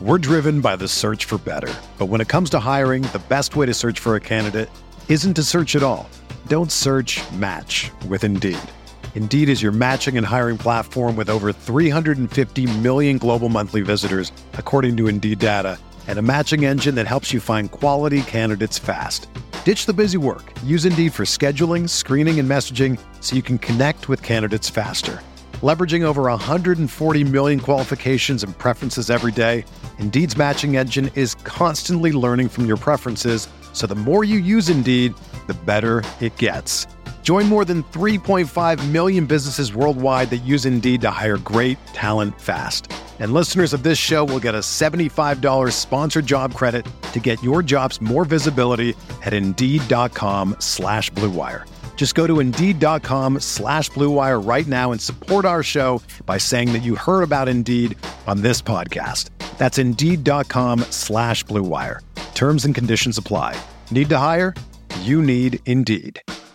We're driven by the search for better. But when it comes to hiring, the best way to search for a candidate isn't to search at all. Don't search, match with Indeed. Indeed is your matching and hiring platform with over 350 million global monthly visitors, according to Indeed data, and a matching engine that helps you find quality candidates fast. Ditch the busy work. Use Indeed for scheduling, screening, and messaging so you can connect with candidates faster. Leveraging over 140 million qualifications and preferences every day, Indeed's matching engine is constantly learning from your preferences, so the more you use Indeed, the better it gets. Join more than 3.5 million businesses worldwide that use Indeed to hire great talent fast. And listeners of this show will get a $75 sponsored job credit to get your jobs more visibility at Indeed.com/Blue Wire. Just go to Indeed.com/Blue Wire right now and support our show by saying that you heard about Indeed on this podcast. That's Indeed.com/Blue Wire. Terms and conditions apply. Need to hire? You need Indeed.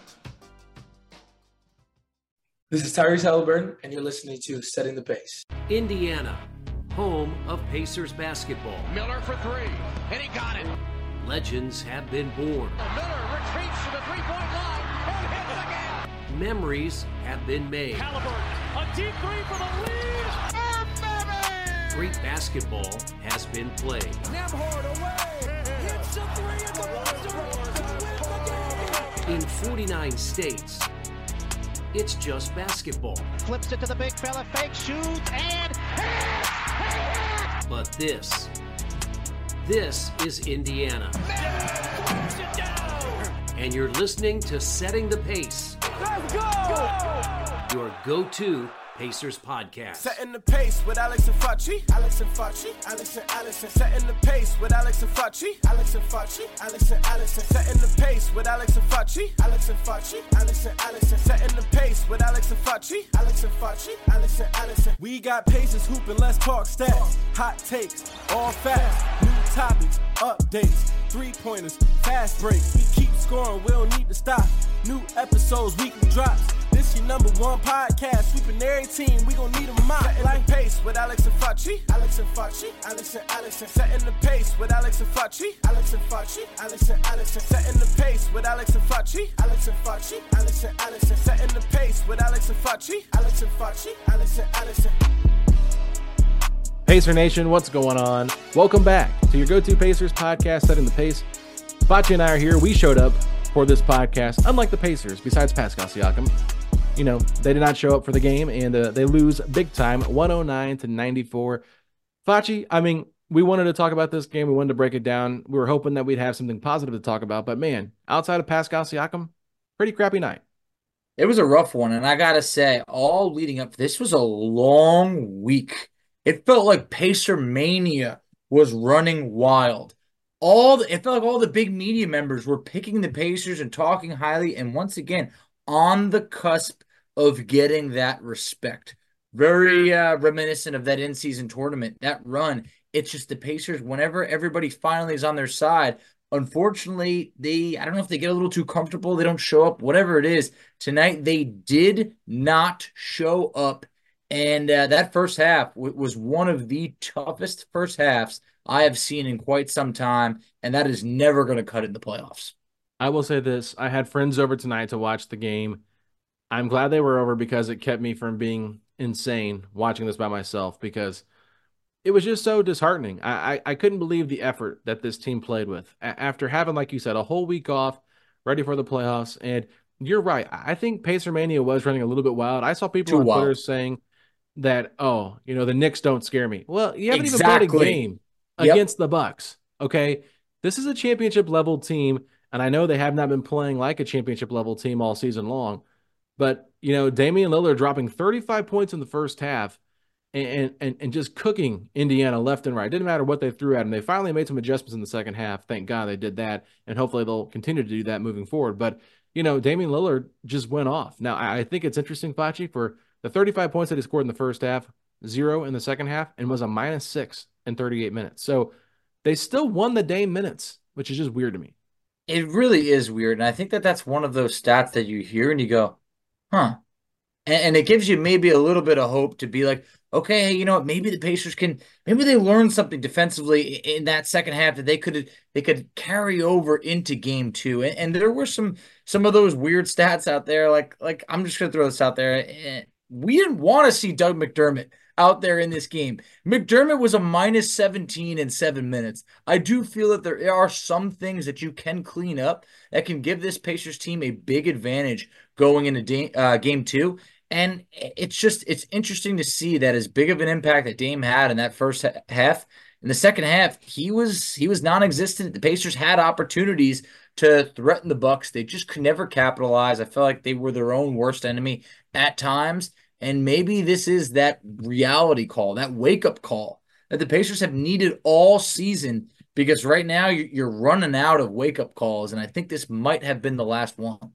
This is Tyrese Halliburton, and you're listening to Setting the Pace. Indiana, home of Pacers basketball. Miller for three, and he got it. Legends have been born. Miller retreats to the three-point line and hits again. Memories have been made. Halliburton, a deep three for the lead. And Great basketball has been played. Nembhard away. Hits a three at the buzzer to win the game. In 49 states, it's just basketball. Flips it to the big fella, fake shoots, and hits! But this is Indiana. Throws it down. And you're listening to Setting the Pace. Let's go! Your go-to Pacers podcast. Setting the pace with Alex and Facci. Alex and Facci. Alex and Allison. Setting the pace with Alex and Facci. Alex and Facci. Alex and Allison. Setting the pace with Alex and Facci. Alex and Facci. Alex and Allison. Setting the pace with Alex and Facci. Alex and Facci. Alex and Allison. We got Pacers hooping, let's talk stats. Hot takes, all facts. New topics, updates. Three-pointers, fast breaks. We keep scoring, we don't need to stop. New episodes, weekly drops. This your number one podcast. Sweeping every team, we gon' need a mop. Setting the pace with Alex and Facci. Alex and Facci. Alex and Allison. Setting the pace with Alex and Facci. Alex and Facci. Alex and Allison. Setting the pace with Alex and Facci. Alex and Facci. Alex and Allison. Setting the pace with Alex and Facci. Alex and Facci. Alex and Allison. Pacer Nation, what's going on? Welcome back to your go-to Pacers podcast, Setting the Pace. Facci and I are here. We showed up for this podcast, unlike the Pacers, besides Pascal Siakam. You know, they did not show up for the game, and they lose big time, 109-94. Facci, I mean, we wanted to talk about this game. We wanted to break it down. We were hoping that we'd have something positive to talk about, but man, outside of Pascal Siakam, pretty crappy night. It was a rough one, and I gotta say, all leading up to this was a long week. It felt like Pacer Mania was running wild. It felt like all the big media members were picking the Pacers and talking highly, and once again, on the cusp of getting that respect. Very reminiscent of that in-season tournament, that run. It's just the Pacers, whenever everybody finally is on their side, unfortunately, I don't know if they get a little too comfortable, they don't show up, whatever it is. Tonight, they did not show up. And that first half was one of the toughest first halves I have seen in quite some time, and that is never going to cut it in the playoffs. I will say this. I had friends over tonight to watch the game. I'm glad they were over because it kept me from being insane watching this by myself because it was just so disheartening. I couldn't believe the effort that this team played with after having, like you said, a whole week off, ready for the playoffs. And you're right. I think Pacer Mania was running a little bit wild. I saw people on Twitter saying that, the Knicks don't scare me. Well, you haven't even played a game against the Bucks, okay? This is a championship-level team, and I know they have not been playing like a championship-level team all season long, but, Damian Lillard dropping 35 points in the first half and just cooking Indiana left and right. Didn't matter what they threw at them. They finally made some adjustments in the second half. Thank God they did that, and hopefully they'll continue to do that moving forward. But, Damian Lillard just went off. Now, I think it's interesting, Facci, for the 35 points that he scored in the first half, 0 in the second half, and was a -6 in 38 minutes. So they still won the Dame minutes, which is just weird to me. It really is weird, and I think that's one of those stats that you hear and you go, huh. And it gives you maybe a little bit of hope to be like, okay, hey, you know what? Maybe the Pacers maybe they learned something defensively in that second half that they could carry over into game two. And there were some of those weird stats out there. Like I'm just gonna throw this out there. We didn't want to see Doug McDermott out there in this game. McDermott was a minus 17 in 7 minutes. I do feel that there are some things that you can clean up that can give this Pacers team a big advantage going into game two. And it's interesting to see that as big of an impact that Dame had in that first half. In the second half, he was non-existent. The Pacers had opportunities to threaten the Bucks. They just could never capitalize. I felt like they were their own worst enemy at times. And maybe this is that reality call, that wake-up call that the Pacers have needed all season, because right now you're running out of wake-up calls, and I think this might have been the last one.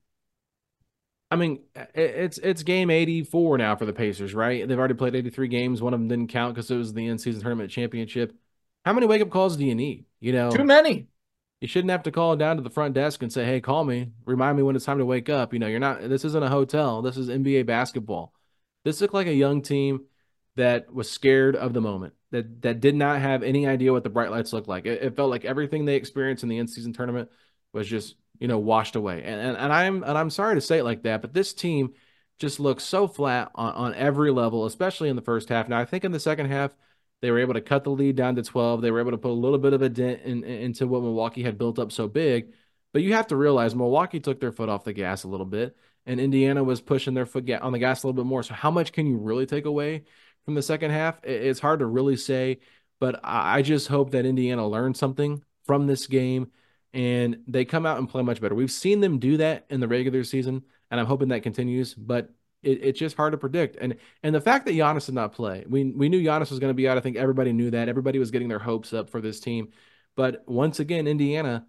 I mean, it's game 84 now for the Pacers, right? They've already played 83 games. One of them didn't count because it was the in-season tournament championship. How many wake-up calls do you need? You know, too many. You shouldn't have to call down to the front desk and say, "Hey, call me. Remind me when it's time to wake up." You know, this isn't a hotel. This is NBA basketball. This looked like a young team that was scared of the moment, that did not have any idea what the bright lights looked like. It felt like everything they experienced in the in-season tournament was just, washed away. And I'm sorry to say it like that, but this team just looks so flat on every level, especially in the first half. Now, I think in the second half, they were able to cut the lead down to 12. They were able to put a little bit of a dent into what Milwaukee had built up so big. But you have to realize Milwaukee took their foot off the gas a little bit, and Indiana was pushing their foot on the gas a little bit more. So how much can you really take away from the second half? It's hard to really say, but I just hope that Indiana learned something from this game and they come out and play much better. We've seen them do that in the regular season, and I'm hoping that continues, but it's just hard to predict. And the fact that Giannis did not play, we knew Giannis was going to be out. I think everybody knew that. Everybody was getting their hopes up for this team. But once again, Indiana,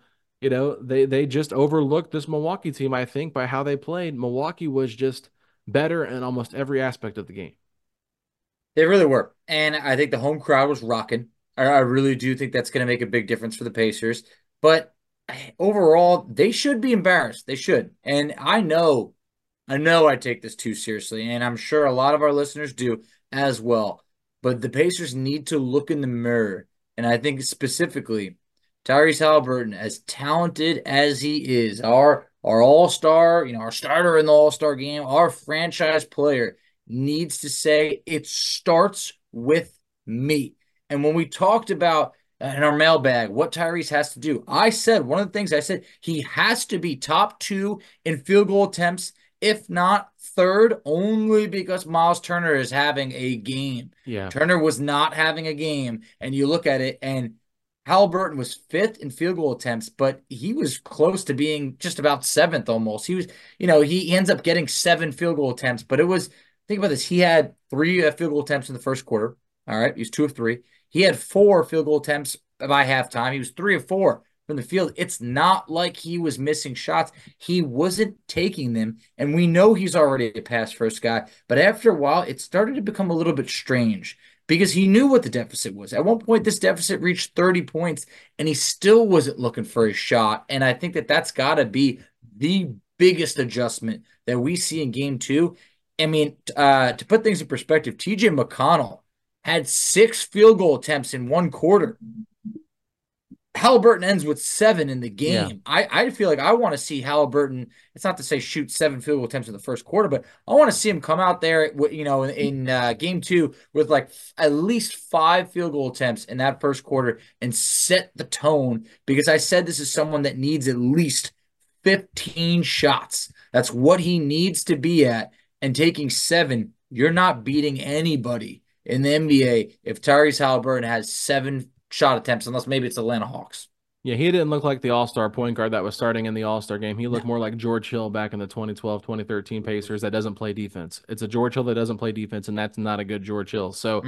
they just overlooked this Milwaukee team, I think, by how they played. Milwaukee was just better in almost every aspect of the game. They really were. And I think the home crowd was rocking. I really do think that's going to make a big difference for the Pacers. But overall, they should be embarrassed. They should. And I know I take this too seriously, and I'm sure a lot of our listeners do as well. But the Pacers need to look in the mirror. And I think specifically, Tyrese Haliburton, as talented as he is, our all-star, our starter in the all-star game, our franchise player, needs to say, it starts with me. And when we talked about in our mailbag what Tyrese has to do, one of the things I said, he has to be top 2 in field goal attempts, if not third, only because Miles Turner is having a game. Yeah. Turner was not having a game, and you look at it, and Haliburton was 5th in field goal attempts, but he was close to being just about 7th almost. He was, he ends up getting 7 field goal attempts, but think about this. He had 3 field goal attempts in the first quarter. All right. He was 2 of 3. He had 4 field goal attempts by halftime. He was 3 of 4 from the field. It's not like he was missing shots. He wasn't taking them. And we know he's already a pass first guy, but after a while, it started to become a little bit strange because he knew what the deficit was. At one point, this deficit reached 30 points, and he still wasn't looking for a shot. And I think that that's got to be the biggest adjustment that we see in game 2. I mean, to put things in perspective, TJ McConnell had 6 field goal attempts in 1 quarter. Haliburton ends with 7 in the game. Yeah. I feel like I want to see Haliburton, it's not to say shoot 7 field goal attempts in the first quarter, but I want to see him come out there, in game 2 with like at least 5 field goal attempts in that first quarter and set the tone, because I said this is someone that needs at least 15 shots. That's what he needs to be at. And taking 7, you're not beating anybody in the NBA if Tyrese Haliburton has 7 shot attempts, unless maybe it's Atlanta Hawks. Yeah, he didn't look like the all-star point guard that was starting in the all-star game. He looked more like George Hill back in the 2012-2013 Pacers that doesn't play defense. It's a George Hill that doesn't play defense, and that's not a good George Hill. So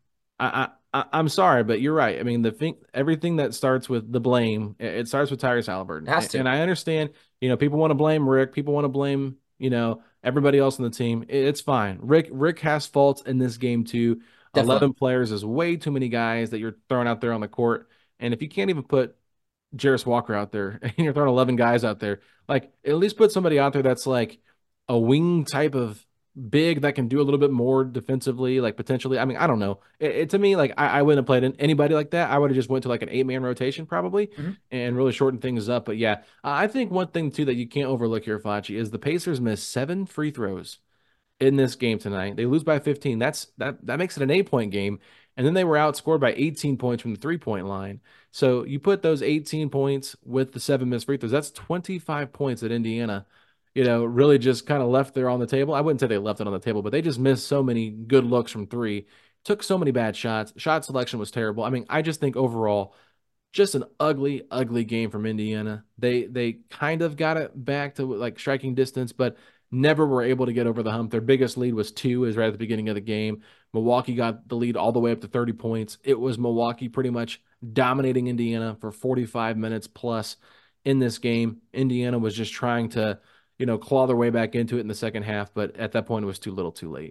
I'm sorry, but you're right. I mean, everything that starts with the blame, it starts with Tyrese Haliburton. It has to. And I understand, people want to blame Rick. People want to blame, everybody else on the team. It's fine. Rick has faults in this game too. Definitely. 11 players is way too many guys that you're throwing out there on the court. And if you can't even put Jarris Walker out there and you're throwing 11 guys out there, like at least put somebody out there that's like a wing type of big that can do a little bit more defensively, like potentially. I mean, I don't know. To me, like I wouldn't have played anybody like that. I would have just went to like an 8-man rotation probably and really shortened things up. But yeah, I think one thing too that you can't overlook here, Facci, is the Pacers missed 7 free throws in this game tonight. They lose by 15. That makes it an 8-point game. And then they were outscored by 18 points from the 3-point line. So you put those 18 points with the 7 missed free throws, that's 25 points that Indiana, really just kind of left there on the table. I wouldn't say they left it on the table, but they just missed so many good looks from 3, took so many bad shots. Shot selection was terrible. I mean, I just think overall, just an ugly, ugly game from Indiana. They kind of got it back to like striking distance, but never were able to get over the hump. Their biggest lead was 2, is right at the beginning of the game. Milwaukee got the lead all the way up to 30 points. It was Milwaukee pretty much dominating Indiana for 45 minutes plus in this game. Indiana was just trying to, claw their way back into it in the second half, but at that point it was too little too late.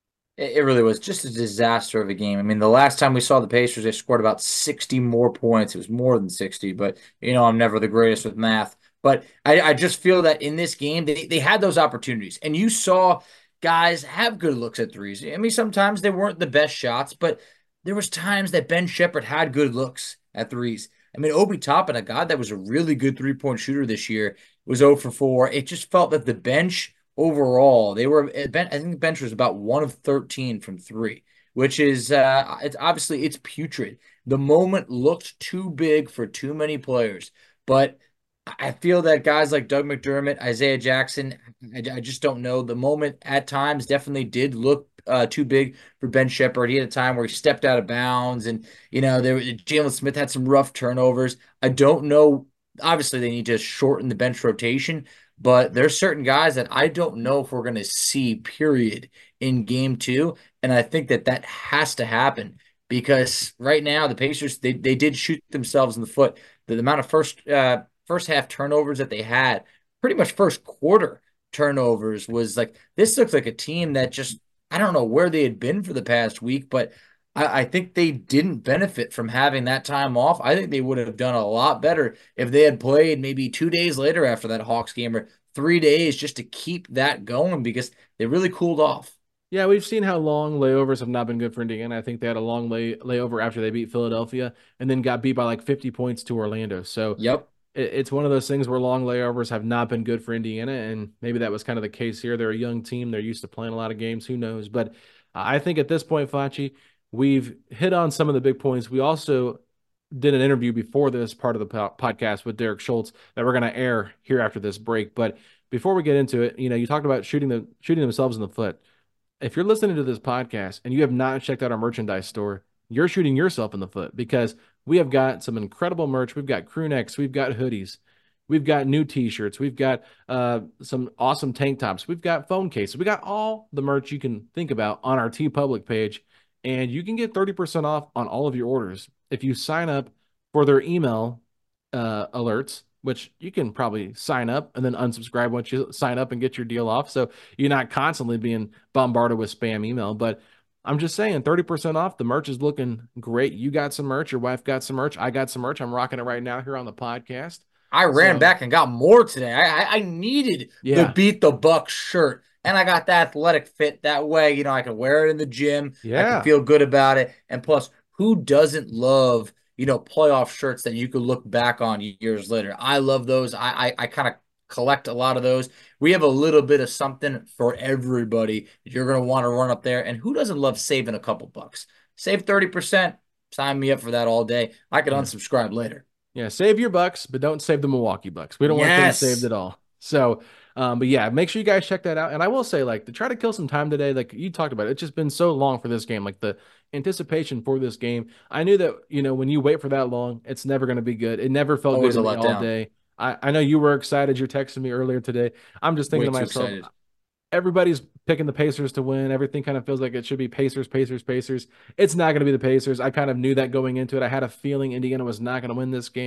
It really was just a disaster of a game. I mean, the last time we saw the Pacers, they scored about 60 more points. It was more than 60, but I'm never the greatest with math. But I just feel that in this game, they had those opportunities. And you saw guys have good looks at threes. I mean, sometimes they weren't the best shots, but there was times that Ben Shepherd had good looks at threes. I mean, Obi Toppin, a guy that was a really good three-point shooter this year, was 0 for 4. It just felt that the bench overall, I think the bench was about 1 of 13 from 3, which is it's putrid. The moment looked too big for too many players, but I feel that guys like Doug McDermott, Isaiah Jackson, I just don't know. The moment at times definitely did look too big for Ben Shepherd. He had a time where he stepped out of bounds, and Jalen Smith had some rough turnovers. I don't know. Obviously, they need to shorten the bench rotation, but there's certain guys that I don't know if we're going to see, period, in game 2. And I think that has to happen because right now the Pacers, they did shoot themselves in the foot. The amount of first half turnovers that they had, pretty much first quarter turnovers, was like, this looks like a team that just, I don't know where they had been for the past week, but I think they didn't benefit from having that time off. I think they would have done a lot better if they had played maybe 2 days later after that Hawks game, or 3 days, just to keep that going, because they really cooled off. Yeah, we've seen how long layovers have not been good for Indiana. I think they had a long layover after they beat Philadelphia and then got beat by like 50 points to Orlando. So yep. It's one of those things where long layovers have not been good for Indiana, and maybe that was kind of the case here. They're a young team. They're used to playing a lot of games. Who knows? But I think at this point, Facci, we've hit on some of the big points. We also did an interview before this part of the podcast with Derek Schultz that we're going to air here after this break. But before we get into it, you talked about shooting themselves in the foot. If you're listening to this podcast and you have not checked out our merchandise store, you're shooting yourself in the foot, because we have got some incredible merch. We've got crew necks. We've got hoodies. We've got new t-shirts. We've got some awesome tank tops. We've got phone cases. We got all the merch you can think about on our TeePublic page, and you can get 30% off on all of your orders if you sign up for their email alerts, which you can probably sign up and then unsubscribe once you sign up and get your deal off, so you're not constantly being bombarded with spam email. But I'm just saying, 30% off. The merch is looking great. You got some merch. Your wife got some merch. I got some merch. I'm rocking it right now here on the podcast. I ran back and got more today. I needed the Beat the Bucks shirt, and I got the athletic fit. That way, I can wear it in the gym. Yeah. I can feel good about it. And plus, who doesn't love, playoff shirts that you could look back on years later? I love those. I kind of collect a lot of those. We have a little bit of something for everybody that you're going to want to run up there. And who doesn't love saving a couple bucks? Save 30%. Sign me up for that all day. I can unsubscribe later. Yeah, save your bucks, but don't save the Milwaukee Bucks. We don't want them saved at all. So, but yeah, make sure you guys check that out. And I will say, like, to try to kill some time today, like you talked about, it's just been so long for this game. Like, the anticipation for this game, I knew that, when you wait for that long, it's never going to be good. It never felt good to me all day. I know you were excited. You're texting me earlier today. I'm just thinking to myself, everybody's picking the Pacers to win. Everything kind of feels like it should be Pacers. It's not going to be the Pacers. I kind of knew that going into it. I had a feeling Indiana was not going to win this game.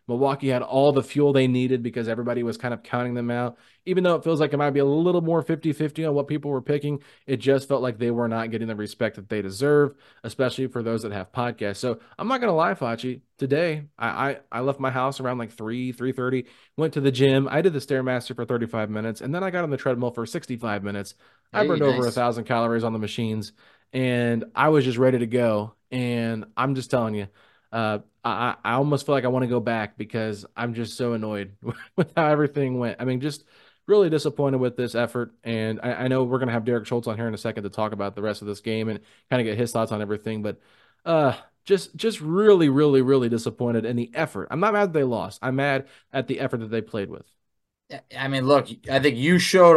Milwaukee had all the fuel they needed because everybody was kind of counting them out. Even though it feels like it might be a little more 50-50 on what people were picking, it just felt like they were not getting the respect that they deserve, especially for those that have podcasts. So I'm not going to lie, Facci. Today, I left my house around like 3:30, went to the gym. I did the Stairmaster for 35 minutes, and then I got on the treadmill for 65 minutes. I burned over 1,000 calories on the machines, and I was just ready to go. And I'm just telling you, I almost feel like I want to go back because I'm just so annoyed with how everything went. I mean, just really disappointed with this effort. And I know we're going to have Derek Schultz on here in a second to talk about the rest of this game and kind of get his thoughts on everything. But just really, really, really disappointed in the effort. I'm not mad that they lost. I'm mad at the effort that they played with. I mean, look, I think you showed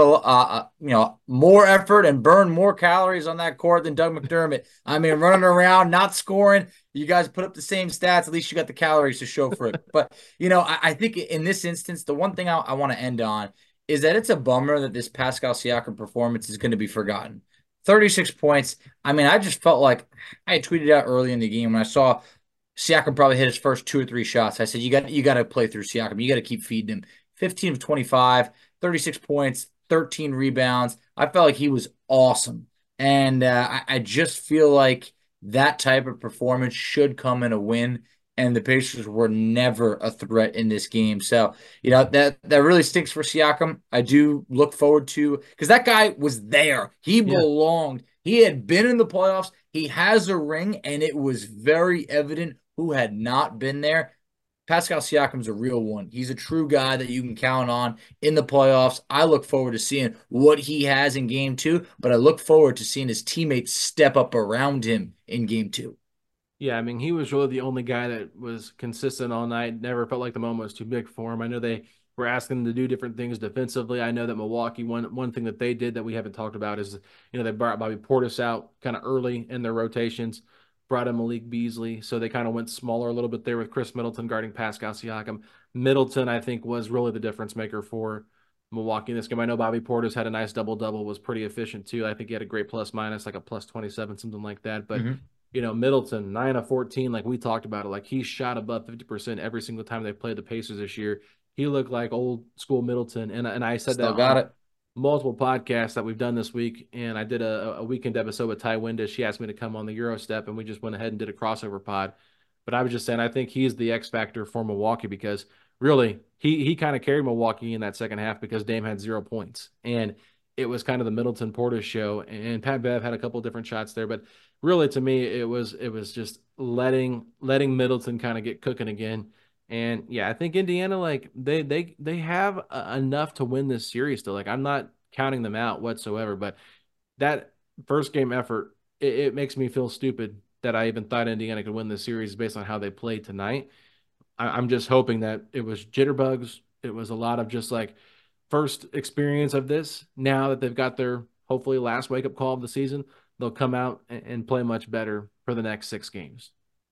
more effort and burned more calories on that court than Doug McDermott. I mean, running around, not scoring. You guys put up the same stats. At least you got the calories to show for it. But, I think in this instance, the one thing I want to end on is that it's a bummer that this Pascal Siakam performance is going to be forgotten. 36 points. I mean, I just felt like I tweeted out early in the game when I saw Siakam probably hit his first 2 or 3 shots. I said, you got to play through Siakam. You got to keep feeding him. 15 of 25, 36 points, 13 rebounds. I felt like he was awesome. And I just feel like that type of performance should come in a win. And the Pacers were never a threat in this game. So, that really stinks for Siakam. I do look forward to, because that guy was there. He belonged. He had been in the playoffs. He has a ring, and it was very evident who had not been there. Pascal Siakam's a real one. He's a true guy that you can count on in the playoffs. I look forward to seeing what he has in game 2, but I look forward to seeing his teammates step up around him in game 2. Yeah, I mean, he was really the only guy that was consistent all night. Never felt like the moment was too big for him. I know they were asking him to do different things defensively. I know that Milwaukee, one thing that they did that we haven't talked about is, they brought Bobby Portis out kind of early in their rotations. Brought in Malik Beasley, so they kind of went smaller a little bit there with Chris Middleton guarding Pascal Siakam. Middleton, I think, was really the difference maker for Milwaukee in this game. I know Bobby Portis had a nice double-double, was pretty efficient too. I think he had a great plus-minus, like a plus 27, something like that. But, Middleton, 9 of 14, like we talked about it. Like he shot above 50% every single time they played the Pacers this year. He looked like old-school Middleton, and I said Still that got it. Multiple podcasts that we've done this week, and I did a weekend episode with Ty Windish. She asked me to come on the Eurostep, and we just went ahead and did a crossover pod. But I was just saying, I think he's the X factor for Milwaukee because really he kind of carried Milwaukee in that second half because Dame had 0 points, and it was kind of the Middleton Portis show. And Pat Bev had a couple of different shots there, but really to me it was just letting Middleton kind of get cooking again. And yeah, I think Indiana, like they have enough to win this series still. Like I'm not counting them out whatsoever, but that first game effort, it makes me feel stupid that I even thought Indiana could win this series based on how they played tonight. I'm just hoping that it was jitterbugs. It was a lot of just like first experience of this. Now that they've got their hopefully last wake up call of the season, they'll come out and play much better for the next 6 games.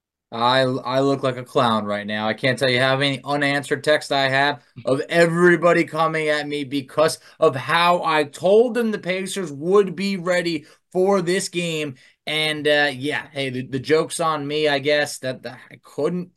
I look like a clown right now. I can't tell you how many unanswered texts I have of everybody coming at me because of how I told them the Pacers would be ready for this game. And hey, the joke's on me, I guess, that I couldn't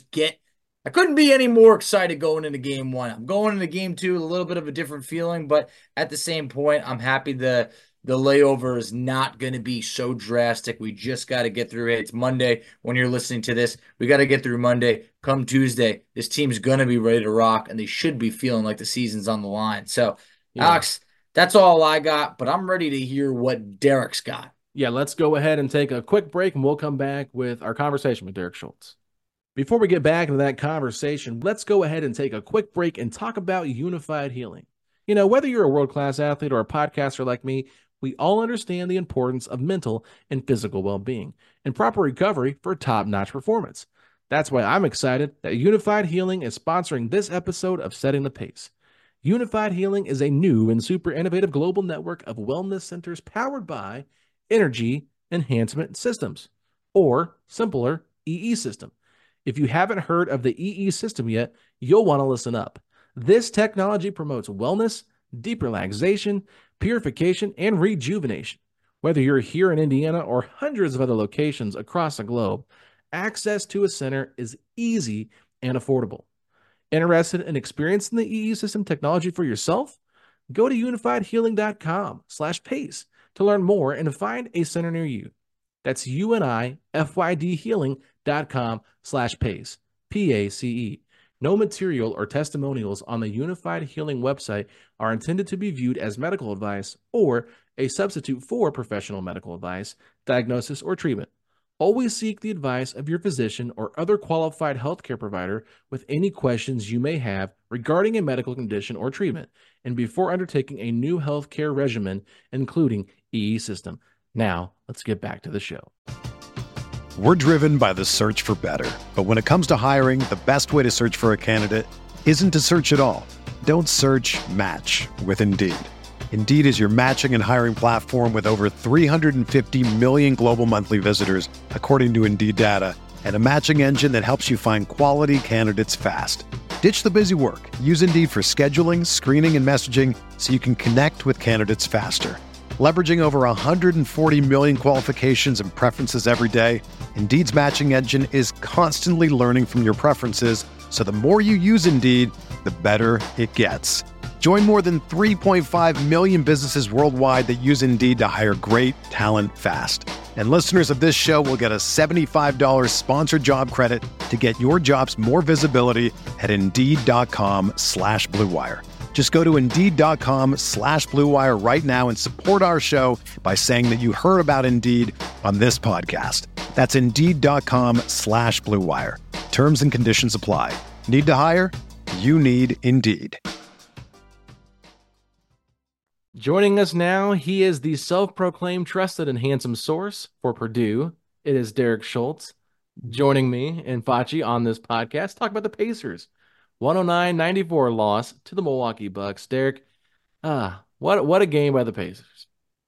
be any more excited going into game 1. I'm going into game 2 with a little bit of a different feeling, but at the same point, I'm happy the layover is not going to be so drastic. We just got to get through it. It's Monday when you're listening to this. We got to get through Monday. Come Tuesday, this team's going to be ready to rock, and they should be feeling like the season's on the line. So, yeah. Alex, that's all I got, but I'm ready to hear what Derek's got. Yeah, let's go ahead and take a quick break, and we'll come back with our conversation with Derek Schultz. Before we get back into that conversation, let's go ahead and take a quick break and talk about Unified Healing. Whether you're a world-class athlete or a podcaster like me, we all understand the importance of mental and physical well-being and proper recovery for top-notch performance. That's why I'm excited that Unified Healing is sponsoring this episode of Setting the Pace. Unified Healing is a new and super innovative global network of wellness centers powered by Energy Enhancement Systems, or simpler, EE System. If you haven't heard of the EE System yet, you'll want to listen up. This technology promotes wellness, deep relaxation, purification, and rejuvenation. Whether you're here in Indiana or hundreds of other locations across the globe, access to a center is easy and affordable. Interested in experiencing the EE system technology for yourself? Go to unifiedhealing.com/pace to learn more and to find a center near you. That's unifydhealing.com/pace, PACE. No material or testimonials on the Unified Healing website are intended to be viewed as medical advice or a substitute for professional medical advice, diagnosis, or treatment. Always seek the advice of your physician or other qualified healthcare provider with any questions you may have regarding a medical condition or treatment, and before undertaking a new healthcare regimen, including EE system. Now, let's get back to the show. We're driven by the search for better. But when it comes to hiring, the best way to search for a candidate isn't to search at all. Don't search, match with Indeed. Indeed is your matching and hiring platform with over 350 million global monthly visitors, according to Indeed data, and a matching engine that helps you find quality candidates fast. Ditch the busy work. Use Indeed for scheduling, screening, and messaging so you can connect with candidates faster. Leveraging over 140 million qualifications and preferences every day, Indeed's matching engine is constantly learning from your preferences, so the more you use Indeed, the better it gets. Join more than 3.5 million businesses worldwide that use Indeed to hire great talent fast. And listeners of this show will get a $75 sponsored job credit to get your jobs more visibility at Indeed.com/Blue Wire. Just go to Indeed.com/Blue Wire right now and support our show by saying that you heard about Indeed on this podcast. That's Indeed.com/Blue Wire. Terms and conditions apply. Need to hire? You need Indeed. Joining us now, he is the self-proclaimed trusted and handsome source for Purdue. It is Derek Schultz joining me and Facci on this podcast. Talk about the Pacers. 109-94 loss to the Milwaukee Bucks. Derek, what a game by the Pacers.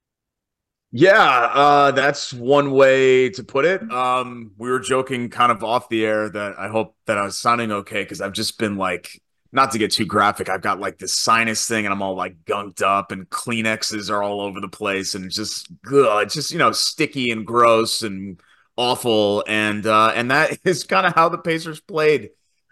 Yeah, that's one way to put it. We were joking kind of off the air that I hope that I was sounding okay because I've just been like, not to get too graphic, I've got like this sinus thing and I'm all like gunked up and Kleenexes are all over the place and just sticky and gross and awful. And that is kind of how the Pacers played.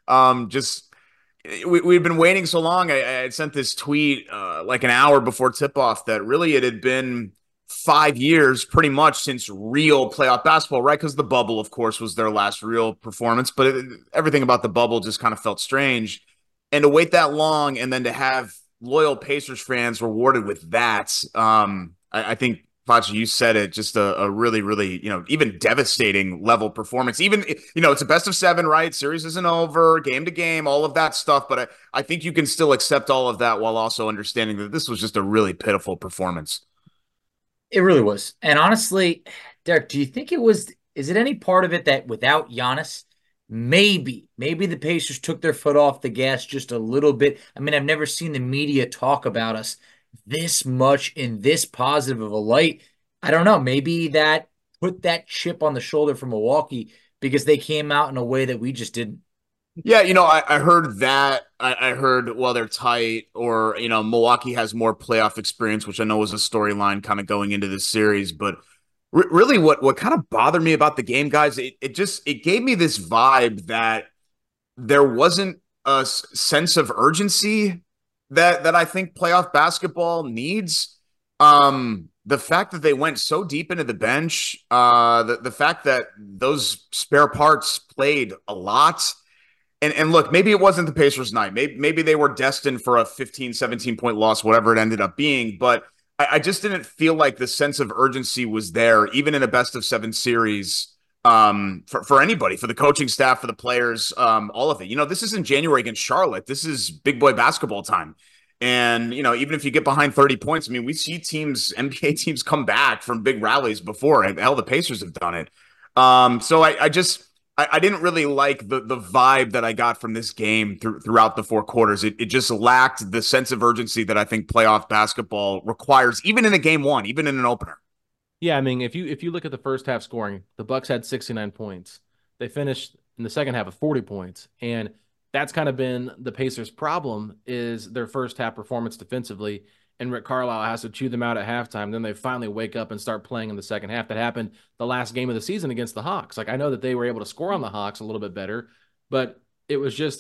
We've been waiting so long. I had sent this tweet like an hour before tip-off that really it had been 5 years pretty much since real playoff basketball, right? Because the bubble, of course, was their last real performance, but everything about the bubble just kind of felt strange. And to wait that long and then to have loyal Pacers fans rewarded with that, I think, Facci, you said it, just a really, really, even devastating level performance. Even, it's a best of 7, right? Series isn't over, game to game, all of that stuff. But I think you can still accept all of that while also understanding that this was just a really pitiful performance. It really was. And honestly, Derek, do you think is it any part of it that without Giannis, maybe the Pacers took their foot off the gas just a little bit? I mean, I've never seen the media talk about us this much in this positive of a light. I don't know. Maybe that put that chip on the shoulder for Milwaukee because they came out in a way that we just didn't. Yeah, I heard that. I heard, well, they're tight, or, Milwaukee has more playoff experience, which I know was a storyline kind of going into this series. But really what kind of bothered me about the game, guys, it gave me this vibe that there wasn't a sense of urgency that I think playoff basketball needs. The fact that they went so deep into the bench, the fact that those spare parts played a lot. And look, maybe it wasn't the Pacers' night. Maybe they were destined for a 15, 17-point loss, whatever it ended up being. But I just didn't feel like the sense of urgency was there, even in a best-of-7 series, for anybody, for the coaching staff, for the players, all of it. This isn't January against Charlotte. This is big boy basketball time. And, even if you get behind 30 points, I mean, we see NBA teams come back from big rallies before. Hell, the Pacers have done it. So I didn't really like the vibe that I got from this game throughout the 4 quarters. It just lacked the sense of urgency that I think playoff basketball requires, even in a game 1, even in an opener. Yeah, I mean, if you look at the first half scoring, the Bucks had 69 points. They finished in the second half with 40 points, and that's kind of been the Pacers' problem, is their first half performance defensively, and Rick Carlisle has to chew them out at halftime. Then they finally wake up and start playing in the second half. That happened the last game of the season against the Hawks. Like, I know that they were able to score on the Hawks a little bit better, but it was just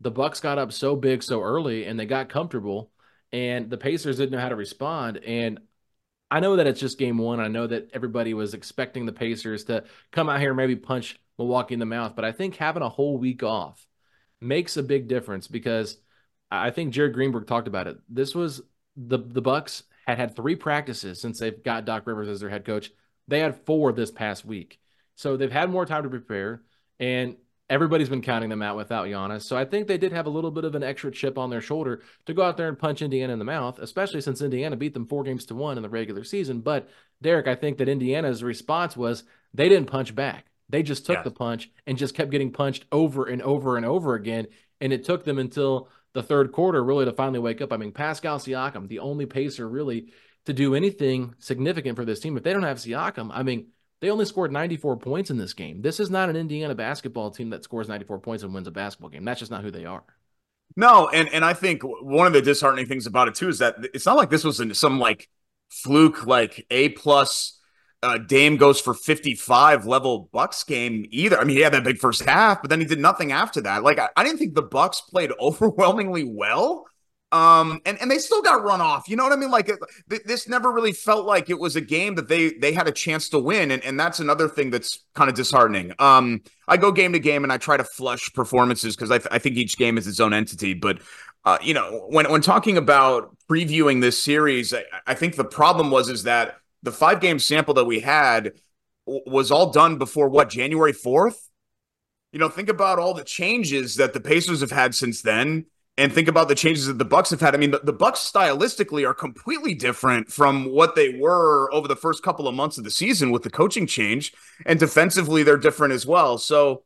the Bucks got up so big so early and they got comfortable, and the Pacers didn't know how to respond. And I know that it's just game one. I know that everybody was expecting the Pacers to come out here and maybe punch Milwaukee in the mouth, but I think having a whole week off makes a big difference because I think Jared Greenberg talked about it. This was the Bucks had 3 practices since they've got Doc Rivers as their head coach. They had 4 this past week. So they've had more time to prepare, and everybody's been counting them out without Giannis. So I think they did have a little bit of an extra chip on their shoulder to go out there and punch Indiana in the mouth, especially since Indiana beat them 4-1 in the regular season. But Derek, I think that Indiana's response was they didn't punch back. They just took the punch and just kept getting punched over and over and over again. And it took them until the third quarter really to finally wake up. I mean, Pascal Siakam, the only Pacer really to do anything significant for this team. If they don't have Siakam, I mean, they only scored 94 points in this game. This is not an Indiana basketball team that scores 94 points and wins a basketball game. That's just not who they are. No, and I think one of the disheartening things about it too is that it's not like this was some like fluke, like A+ Dame goes for 55 level Bucks game either. I mean, he had that big first half, but then he did nothing after that. Like I didn't think the Bucks played overwhelmingly well. And they still got run off. You know what I mean? Like this never really felt like it was a game that they had a chance to win. And that's another thing that's kind of disheartening. I go game to game and I try to flush performances because I think each game is its own entity. But, when talking about previewing this series, I think the problem is that the 5-game sample that we had was all done before January 4th? Think about all the changes that the Pacers have had since then. And think about the changes that the Bucks have had. I mean, the Bucks stylistically are completely different from what they were over the first couple of months of the season with the coaching change, and defensively they're different as well. So,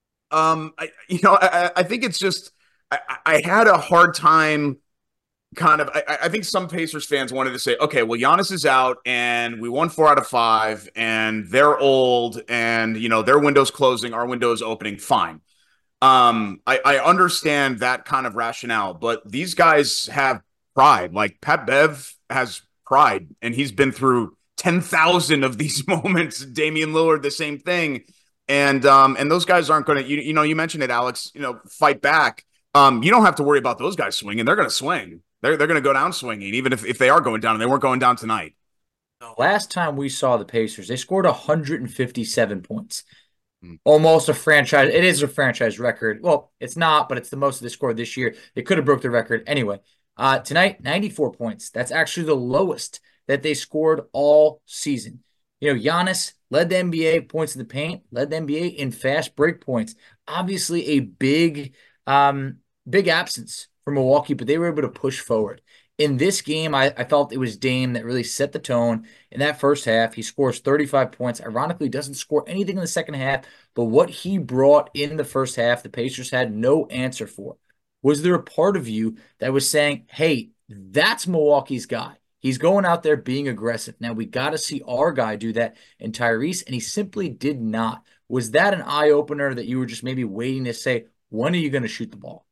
I think it's just I had a hard time. I think some Pacers fans wanted to say, okay, well, Giannis is out, and we won 4 out of 5, and they're old, and their window's closing, our window is opening. Fine. I understand that kind of rationale, but these guys have pride. Like Pat Bev has pride, and he's been through 10,000 of these moments. Damian Lillard, the same thing. And those guys aren't going to, you mentioned it, Alex, fight back. You don't have to worry about those guys swinging. They're going to swing. They're going to go down swinging, even if they are going down, and they weren't going down tonight. The last time we saw the Pacers, they scored 157 points. Almost a franchise. It is a franchise record. Well, it's not, but it's the most they scored this year. They could have broke the record anyway. Tonight, 94 points. That's actually the lowest that they scored all season. Giannis led the NBA points in the paint, led the NBA in fast break points. Obviously, a big absence for Milwaukee, but they were able to push forward. In this game, I felt it was Dame that really set the tone in that first half. He scores 35 points. Ironically, doesn't score anything in the second half, but what he brought in the first half, the Pacers had no answer for. Was there a part of you that was saying, hey, that's Milwaukee's guy? He's going out there being aggressive. Now, we got to see our guy do that in Tyrese, and he simply did not. Was that an eye-opener that you were just maybe waiting to say, when are you going to shoot the ball?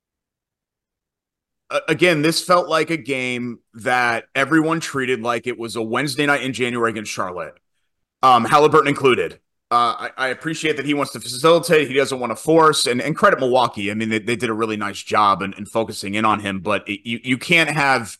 Again, this felt like a game that everyone treated like it was a Wednesday night in January against Charlotte, Halliburton included. I appreciate that he wants to facilitate. He doesn't want to force, and credit Milwaukee. I mean, they did a really nice job in focusing in on him, but you can't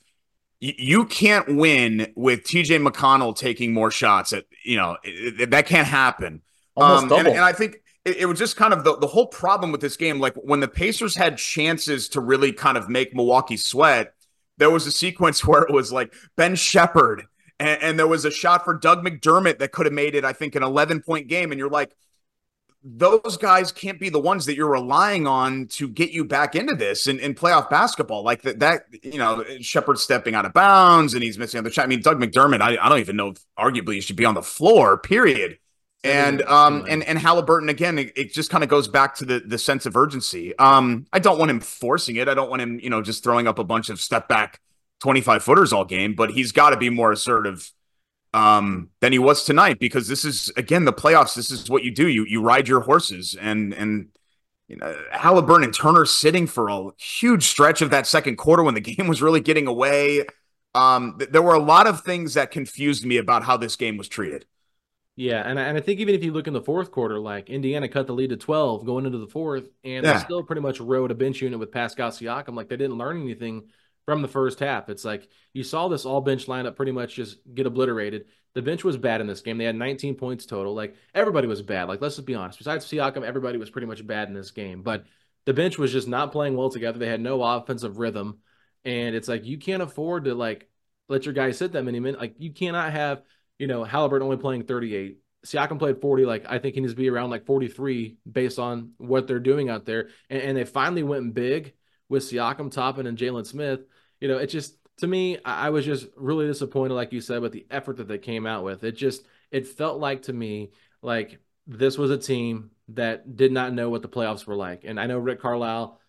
win with TJ McConnell taking more shots. That can't happen. Almost double. And I think it was just kind of the whole problem with this game. Like when the Pacers had chances to really kind of make Milwaukee sweat, there was a sequence where it was like Ben Shepherd and there was a shot for Doug McDermott that could have made it, I think, an 11-point game. And you're like, those guys can't be the ones that you're relying on to get you back into this in playoff basketball. Like that, Shepherd stepping out of bounds and he's missing other shot. I mean, Doug McDermott, I don't even know if arguably he should be on the floor, period. And Halliburton, again, it just kind of goes back to the sense of urgency. I don't want him forcing it. I don't want him, just throwing up a bunch of step back 25-footers all game, but he's got to be more assertive than he was tonight, because this is, again, the playoffs. This is what you do. You ride your horses, and Halliburton and Turner sitting for a huge stretch of that second quarter when the game was really getting away. There were a lot of things that confused me about how this game was treated. Yeah, and I think even if you look in the fourth quarter, like Indiana cut the lead to 12 going into the fourth, and they Yeah. still pretty much rode a bench unit with Pascal Siakam. Like they didn't learn anything from the first half. It's like you saw this all bench lineup pretty much just get obliterated. The bench was bad in this game. They had 19 points total. Like everybody was bad. Like let's just be honest. Besides Siakam, everybody was pretty much bad in this game. But the bench was just not playing well together. They had no offensive rhythm, and it's like you can't afford to like let your guys sit that many minutes. Like you cannot have Halliburton only playing 38. Siakam played 40. Like I think he needs to be around like 43 based on what they're doing out there. And they finally went big with Siakam, Toppin, and Jalen Smith. It just to me, I was just really disappointed, like you said, with the effort that they came out with. It felt like to me like this was a team that did not know what the playoffs were like. And I know Rick Carlisle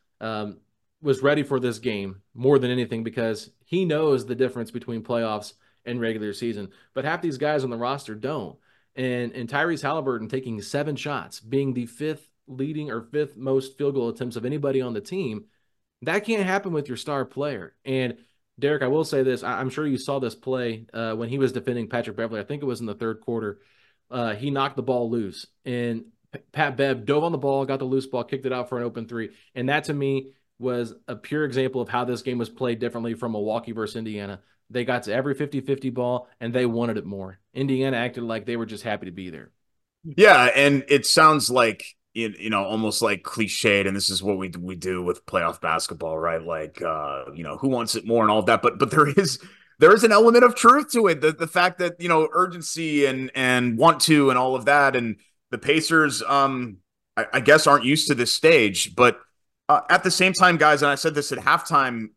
was ready for this game more than anything because he knows the difference between playoffs and regular season. But half these guys on the roster don't. And Tyrese Halliburton taking 7 shots, being the fifth most field goal attempts of anybody on the team, that can't happen with your star player. And Derek, I will say this. I'm sure you saw this play when he was defending Patrick Beverley. I think it was in the third quarter. He knocked the ball loose, and Pat Bev dove on the ball, got the loose ball, kicked it out for an open three. And that, to me, was a pure example of how this game was played differently from Milwaukee versus Indiana. They got to every 50-50 ball, and they wanted it more. Indiana acted like they were just happy to be there. Yeah, and it sounds like almost like cliched, and this is what we do with playoff basketball, right? Like, who wants it more and all that. But there is an element of truth to it. The fact that urgency and want to and all of that, and the Pacers, I guess, aren't used to this stage. But at the same time, guys, and I said this at halftime,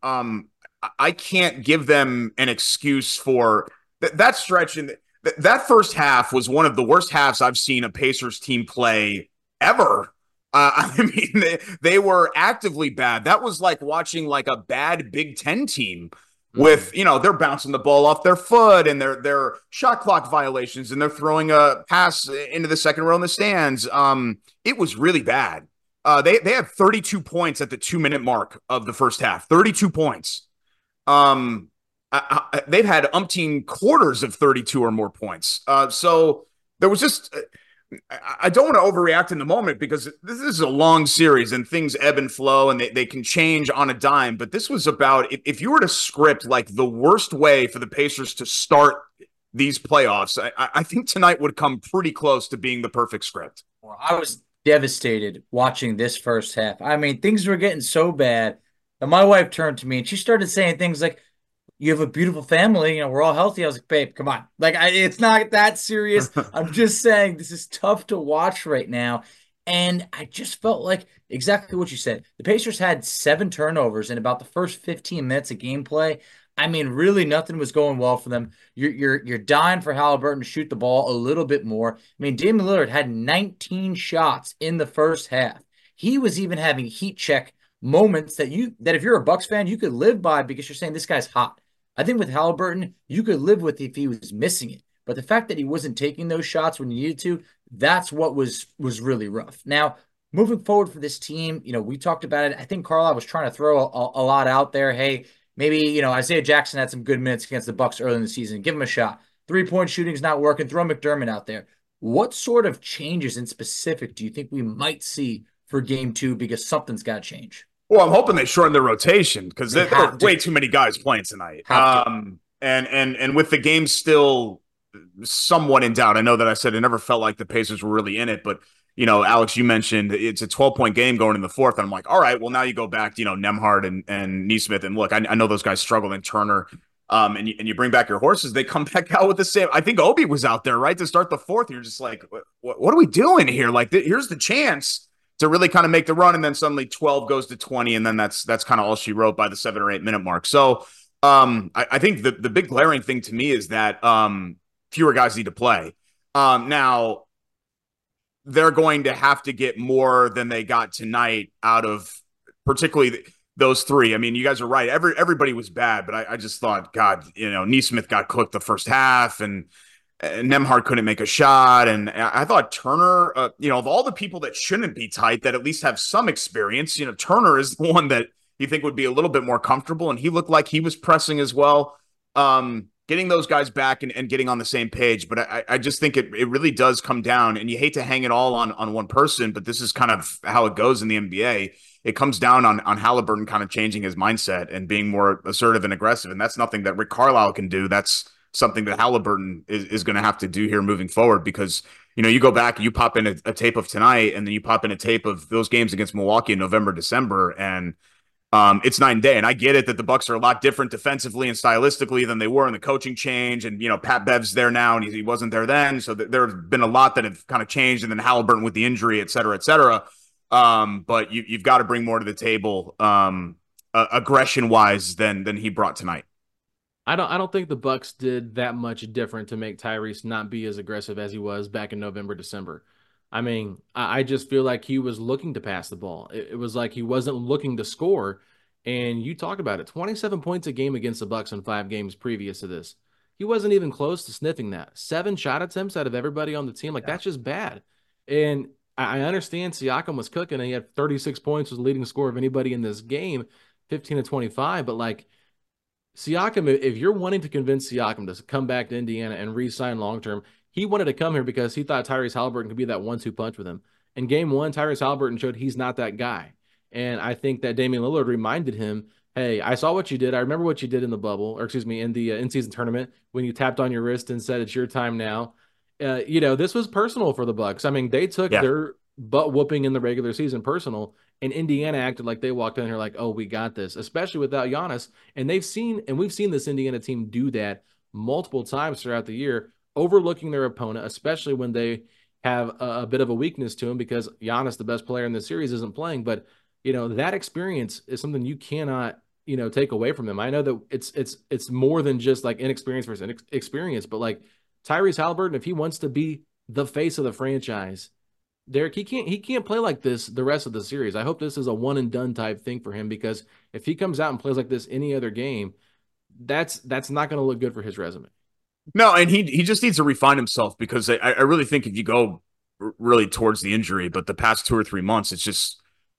I can't give them an excuse for that stretch. And that first half was one of the worst halves I've seen a Pacers team play ever. I mean, they were actively bad. That was like watching like a bad Big Ten team with, they're bouncing the ball off their foot and their shot clock violations, and they're throwing a pass into the second row in the stands. It was really bad. They had 32 points at the 2-minute mark of the first half. 32 points. They've had umpteen quarters of 32 or more points. So there was just, I don't want to overreact in the moment because this is a long series and things ebb and flow and they can change on a dime. But this was about, if you were to script like the worst way for the Pacers to start these playoffs, I think tonight would come pretty close to being the perfect script. Well, I was devastated watching this first half. I mean, things were getting so bad. And my wife turned to me and she started saying things like, "You have a beautiful family, we're all healthy." I was like, "Babe, come on." Like, it's not that serious. I'm just saying this is tough to watch right now. And I just felt like exactly what you said. The Pacers had 7 turnovers in about the first 15 minutes of gameplay. I mean, really nothing was going well for them. You're dying for Halliburton to shoot the ball a little bit more. I mean, Damian Lillard had 19 shots in the first half. He was even having heat check moments that if you're a Bucks fan, you could live by because you're saying this guy's hot. I think with Halliburton, you could live with if he was missing it. But the fact that he wasn't taking those shots when he needed to, that's what was really rough. Now, moving forward for this team, we talked about it. I think Carlisle was trying to throw a lot out there. Hey, maybe, Isaiah Jackson had some good minutes against the Bucks early in the season. Give him a shot. 3-point shooting's not working. Throw McDermott out there. What sort of changes in specific do you think we might see for game 2? Because something's got to change. Well, I'm hoping they shorten their rotation because there are way too many guys playing tonight. And with the game still somewhat in doubt, I know that I said it never felt like the Pacers were really in it, but Alex, you mentioned it's a 12-point game going in the fourth, and I'm like, all right, well, now you go back to Nembhard and Nesmith, and look, I know those guys struggled, and Turner, and you bring back your horses, they come back out with the same. I think Obi was out there right to start the fourth. You're just like, what are we doing here? Like, here's the chance to really kind of make the run, and then suddenly 12 goes to 20, and then that's kind of all she wrote by the 7 or 8 minute mark. So I think the big glaring thing to me is that fewer guys need to play. Now, they're going to have to get more than they got tonight out of particularly those 3. I mean, you guys are right. Everybody was bad, but I just thought, God, Nesmith got cooked the first half, and Nembhard couldn't make a shot. And I thought Turner, of all the people that shouldn't be tight, that at least have some experience, Turner is the one that you think would be a little bit more comfortable. And he looked like he was pressing as well. getting those guys back and getting on the same page. But I just think it really does come down, and you hate to hang it all on one person, but this is kind of how it goes in the NBA. It comes down on Halliburton kind of changing his mindset and being more assertive and aggressive. And that's nothing that Rick Carlisle can do. That's something that Halliburton is going to have to do here moving forward, because, you go back, you pop in a tape of tonight, and then you pop in a tape of those games against Milwaukee in November, December, and it's night and day. And I get it that the Bucks are a lot different defensively and stylistically than they were in the coaching change. And, Pat Bev's there now, and he wasn't there then. So there have been a lot that have kind of changed. And then Halliburton with the injury, et cetera, et cetera. But you've got to bring more to the table, aggression wise than he brought tonight. I don't think the Bucks did that much different to make Tyrese not be as aggressive as he was back in November, December. I mean, I just feel like he was looking to pass the ball. It was like he wasn't looking to score. And you talk about it, 27 points a game against the Bucks in 5 games previous to this. He wasn't even close to sniffing that. 7 shot attempts out of everybody on the team. That's just bad. And I understand Siakam was cooking, and he had 36 points, was the leading scorer of anybody in this game, 15 to 25. But Siakam, if you're wanting to convince Siakam to come back to Indiana and re-sign long-term, he wanted to come here because he thought Tyrese Halliburton could be that 1-2 punch with him. In game 1, Tyrese Halliburton showed he's not that guy. And I think that Damian Lillard reminded him, hey, I saw what you did. I remember what you did in the bubble, or excuse me, in the in-season tournament when you tapped on your wrist and said, it's your time now. This was personal for the Bucks. I mean, they took their butt whooping in the regular season personal, and Indiana acted like they walked in here like, oh, we got this, especially without Giannis. And we've seen this Indiana team do that multiple times throughout the year, overlooking their opponent, especially when they have a bit of a weakness to him because Giannis, the best player in the series, isn't playing. But, that experience is something you cannot, take away from them. I know that it's more than just like inexperience versus experience, but Tyrese Halliburton, if he wants to be the face of the franchise, Derek, he can't play like this the rest of the series. I hope this is a one and done type thing for him, because if he comes out and plays like this any other game, that's not going to look good for his resume. No, and he just needs to refine himself, because I really think if you go really towards the injury, but the past 2 or 3 months, it's just,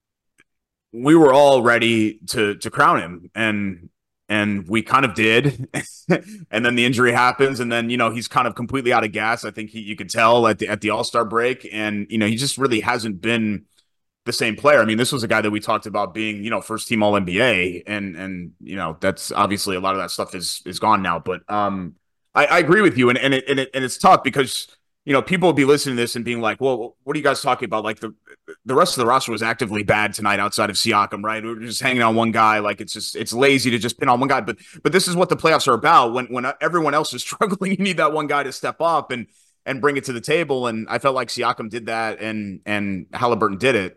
we were all ready to crown him, and we kind of did. And then the injury happens, and then, he's kind of completely out of gas. I think you could tell at the All-Star break, and, he just really hasn't been the same player. I mean, this was a guy that we talked about being, first team All-NBA, and that's obviously a lot of that stuff is gone now. But I agree with you, and it's tough because, people will be listening to this and being like, well, what are you guys talking about? Like the rest of the roster was actively bad tonight outside of Siakam, right? We're just hanging on one guy. It's lazy to just pin on one guy. But this is what the playoffs are about. When everyone else is struggling, you need that one guy to step up and bring it to the table. And I felt like Siakam did that, and Halliburton did it.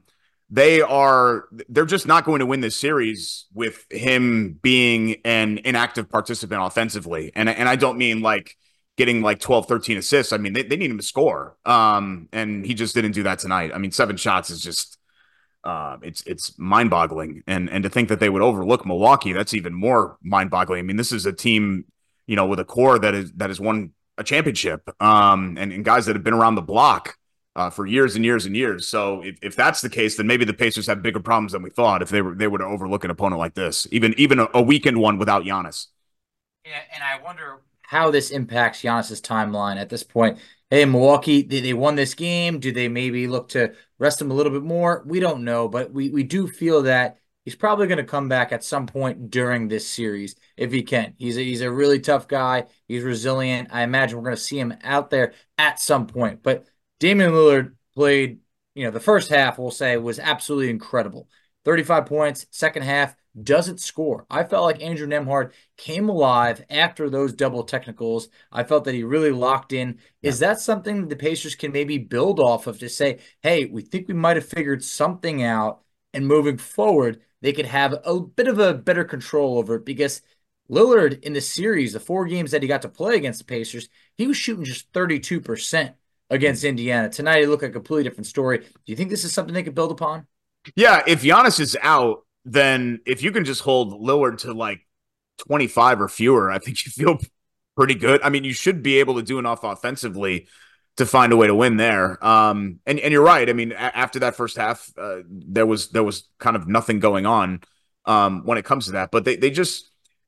They're just not going to win this series with him being an inactive participant offensively. And I don't mean getting 12, 13 assists. I mean, they need him to score. And he just didn't do that tonight. I mean, 7 shots is just, it's mind boggling. And to think that they would overlook Milwaukee, that's even more mind boggling. I mean, this is a team, with a core that has won a championship, and guys that have been around the block for years and years and years. So if that's the case, then maybe the Pacers have bigger problems than we thought if they were to overlook an opponent like this, even a weakened one without Giannis. Yeah, and I wonder how this impacts Giannis's timeline at this point. Hey, Milwaukee, they won this game. Do they maybe look to rest him a little bit more? We don't know, but we do feel that he's probably going to come back at some point during this series if he can. He's a really tough guy. He's resilient. I imagine we're going to see him out there at some point. But Damian Lillard played, the first half, we'll say, was absolutely incredible. 35 points, second half, doesn't score. I felt like Andrew Nembhard came alive after those double technicals. I felt that he really locked in. Yeah. Is that something the Pacers can maybe build off of to say, hey, we think we might have figured something out, and moving forward, they could have a bit of a better control over it? Because Lillard in the series, the 4 games that he got to play against the Pacers, he was shooting just 32% against Indiana. Tonight, it looked like a completely different story. Do you think this is something they could build upon? Yeah, if Giannis is out, then if you can just hold Lillard to 25 or fewer, I think you feel pretty good. I mean, you should be able to do enough offensively to find a way to win there. And you're right. I mean, after that first half, there was kind of nothing going on when it comes to that. But they just,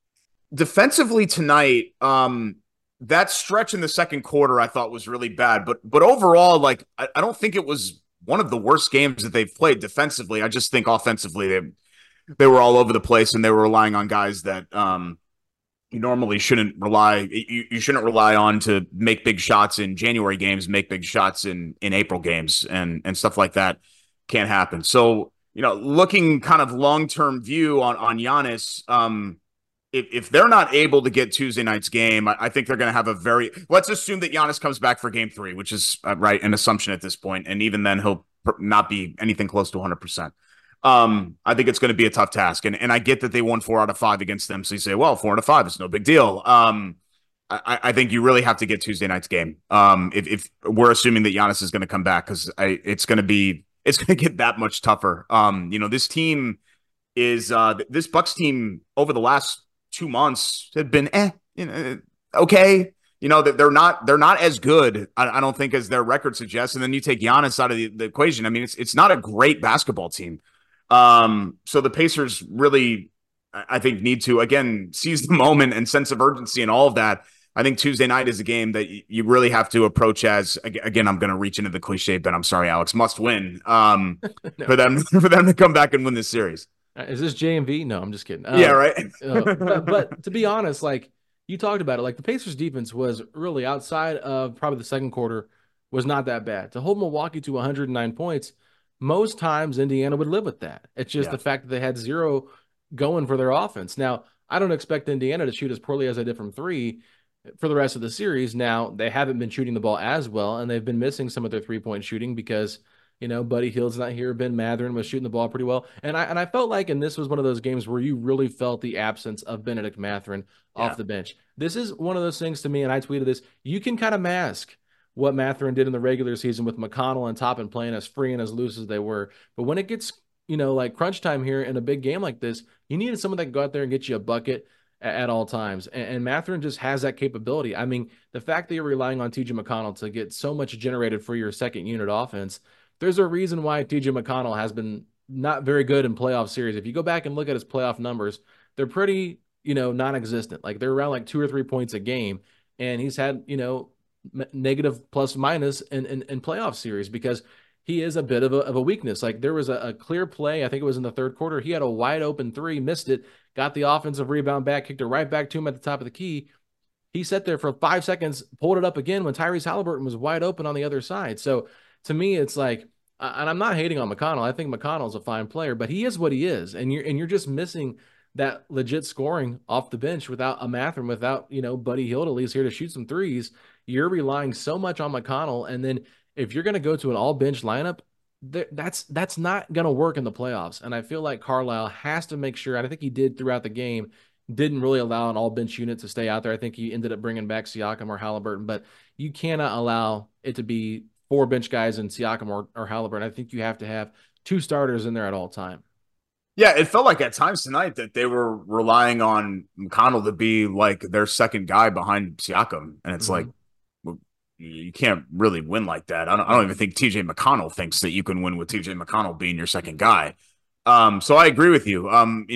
defensively tonight, that stretch in the second quarter I thought was really bad, but overall, like I don't think it was one of the worst games that they've played defensively. I just think offensively they were all over the place and they were relying on guys that you normally shouldn't rely. You shouldn't rely on to make big shots in January games, make big shots in April games, and stuff like that can't happen. So looking kind of long term view on Giannis, if they're not able to get Tuesday night's game, I think they're going to have a very. Let's assume that Giannis comes back for Game 3, which is right an assumption at this point, and even then he'll not be anything close to 100%. I think it's going to be a tough task. And I get that they won 4 out of 5 against them. So you say, well, 4 out of 5 is no big deal. I think you really have to get Tuesday night's game. If we're assuming that Giannis is going to come back, because it's going to get that much tougher. This team is this Bucks team over the last 2 months have been okay. That they're not as good, I don't think, as their record suggests. And then you take Giannis out of the equation. I mean, it's not a great basketball team. So the Pacers really, I think, need to, again, seize the moment and sense of urgency and all of that. I think Tuesday night is a game that you really have to approach as, again, I'm going to reach into the cliche, but I'm sorry, Alex, must win no. for them to come back and win this series. Is this JMV? No, I'm just kidding. Yeah, right. but to be honest, like you talked about it, like the Pacers defense was really, outside of probably the second quarter, was not that bad. To hold Milwaukee to 109 points, most times Indiana would live with that. It's just the fact that they had 0 going for their offense. Now, I don't expect Indiana to shoot as poorly as they did from 3 for the rest of the series. Now, they haven't been shooting the ball as well, and they've been missing some of their 3-point shooting because, Buddy Hield's not here. Ben Mathurin was shooting the ball pretty well. And I felt like, and this was one of those games where you really felt the absence of Benedict Mathurin off the bench. This is one of those things to me, and I tweeted this, you can kind of mask what Mathurin did in the regular season with McConnell on top and playing as free and as loose as they were. But when it gets, like crunch time here in a big game like this, you needed someone that can go out there and get you a bucket at all times. And Mathurin just has that capability. I mean, the fact that you're relying on TJ McConnell to get so much generated for your second unit offense, there's a reason why TJ McConnell has been not very good in playoff series. If you go back and look at his playoff numbers, they're pretty, non-existent. Like they're around like 2 or 3 points a game. And he's had, negative plus minus in playoff series because he is a bit of a weakness. Like there was a clear play, I think it was in the third quarter. He had a wide open 3, missed it, got the offensive rebound back, kicked it right back to him at the top of the key. He sat there for 5 seconds, pulled it up again when Tyrese Halliburton was wide open on the other side. So to me, it's like, and I'm not hating on McConnell. I think McConnell's a fine player, but he is what he is. And you're just missing that legit scoring off the bench without a Mathurin, without, Buddy Hield at least here to shoot some threes. You're relying so much on McConnell. And then if you're going to go to an all bench lineup, that's not going to work in the playoffs. And I feel like Carlisle has to make sure, and I think he did throughout the game, didn't really allow an all bench unit to stay out there. I think he ended up bringing back Siakam or Halliburton, but you cannot allow it to be 4 bench guys in Siakam or Halliburton. I think you have to have 2 starters in there at all time. Yeah, it felt like at times tonight that they were relying on McConnell to be like their second guy behind Siakam. And it's like, well, you can't really win like that. I don't even think TJ McConnell thinks that you can win with TJ McConnell being your second guy. So I agree with you.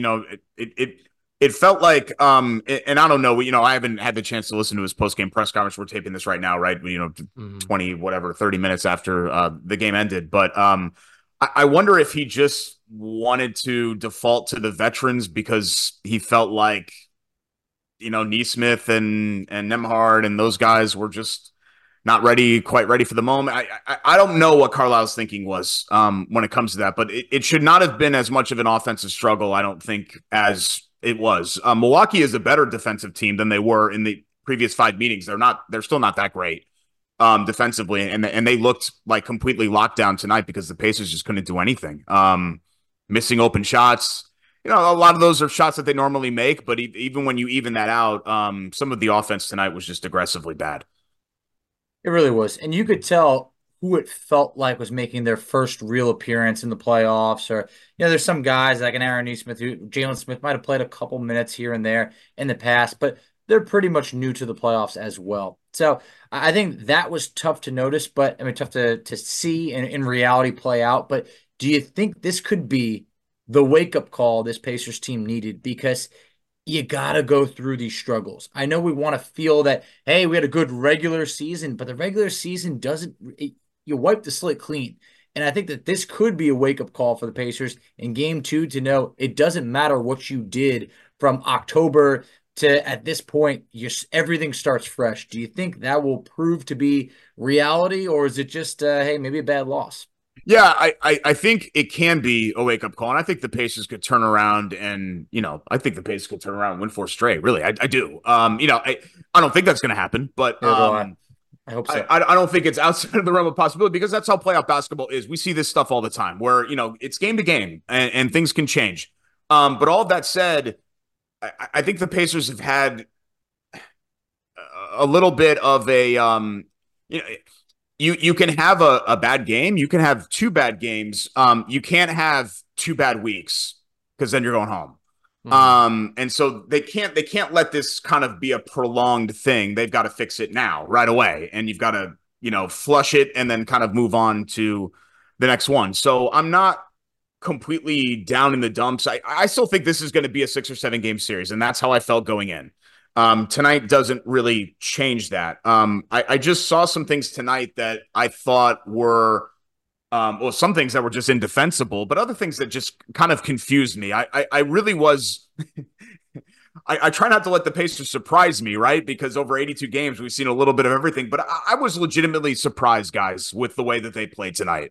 It felt like, and I don't know, I haven't had the chance to listen to his post-game press conference. We're taping this right now, right? 30 minutes after the game ended. But I wonder if he just wanted to default to the veterans because he felt like, Nesmith and Nembhard and those guys were just not quite ready for the moment. I don't know what Carlisle's thinking was when it comes to that, but it should not have been as much of an offensive struggle, I don't think, as it was. Milwaukee is a better defensive team than they were in the previous 5 meetings. They're still not that great defensively, and they looked like completely locked down tonight because the Pacers just couldn't do anything. Missing open shots. A lot of those are shots that they normally make, but even when you even that out, some of the offense tonight was just aggressively bad. It really was. And you could tell who it felt like was making their first real appearance in the playoffs. Or, there's some guys like an Aaron Nesmith, who Jalen Smith might have played a couple minutes here and there in the past, but they're pretty much new to the playoffs as well. So I think that was tough to notice, but tough to see and in reality play out. But do you think this could be the wake-up call this Pacers team needed? Because you got to go through these struggles. I know we want to feel that, hey, we had a good regular season, but the regular season doesn't, you wipe the slate clean. And I think that this could be a wake up call for the Pacers in game 2 to know it doesn't matter what you did from October to at this point, everything starts fresh. Do you think that will prove to be reality, or is it just, hey, maybe a bad loss? Yeah, I think it can be a wake up call, and I think the Pacers could turn around and I think the Pacers could turn around and win 4 straight. Really, I do. I don't think that's going to happen, but I hope so. I don't think it's outside of the realm of possibility because that's how playoff basketball is. We see this stuff all the time, where it's game to game and things can change. But all of that said, I think the Pacers have had a little bit of a You can have a bad game. You can have 2 bad games. You can't have 2 bad weeks because then you're going home. And so they can't let this kind of be a prolonged thing. They've got to fix it now, right away. And you've got to, flush it and then kind of move on to the next one. So I'm not completely down in the dumps. I still think this is going to be a 6 or 7 game series. And that's how I felt going in. Tonight doesn't really change that. I just saw some things tonight that I thought were, some things that were just indefensible, but other things that just kind of confused me. I really was, I try not to let the Pacers surprise me, right? Because over 82 games, we've seen a little bit of everything, but I was legitimately surprised, guys, with the way that they played tonight.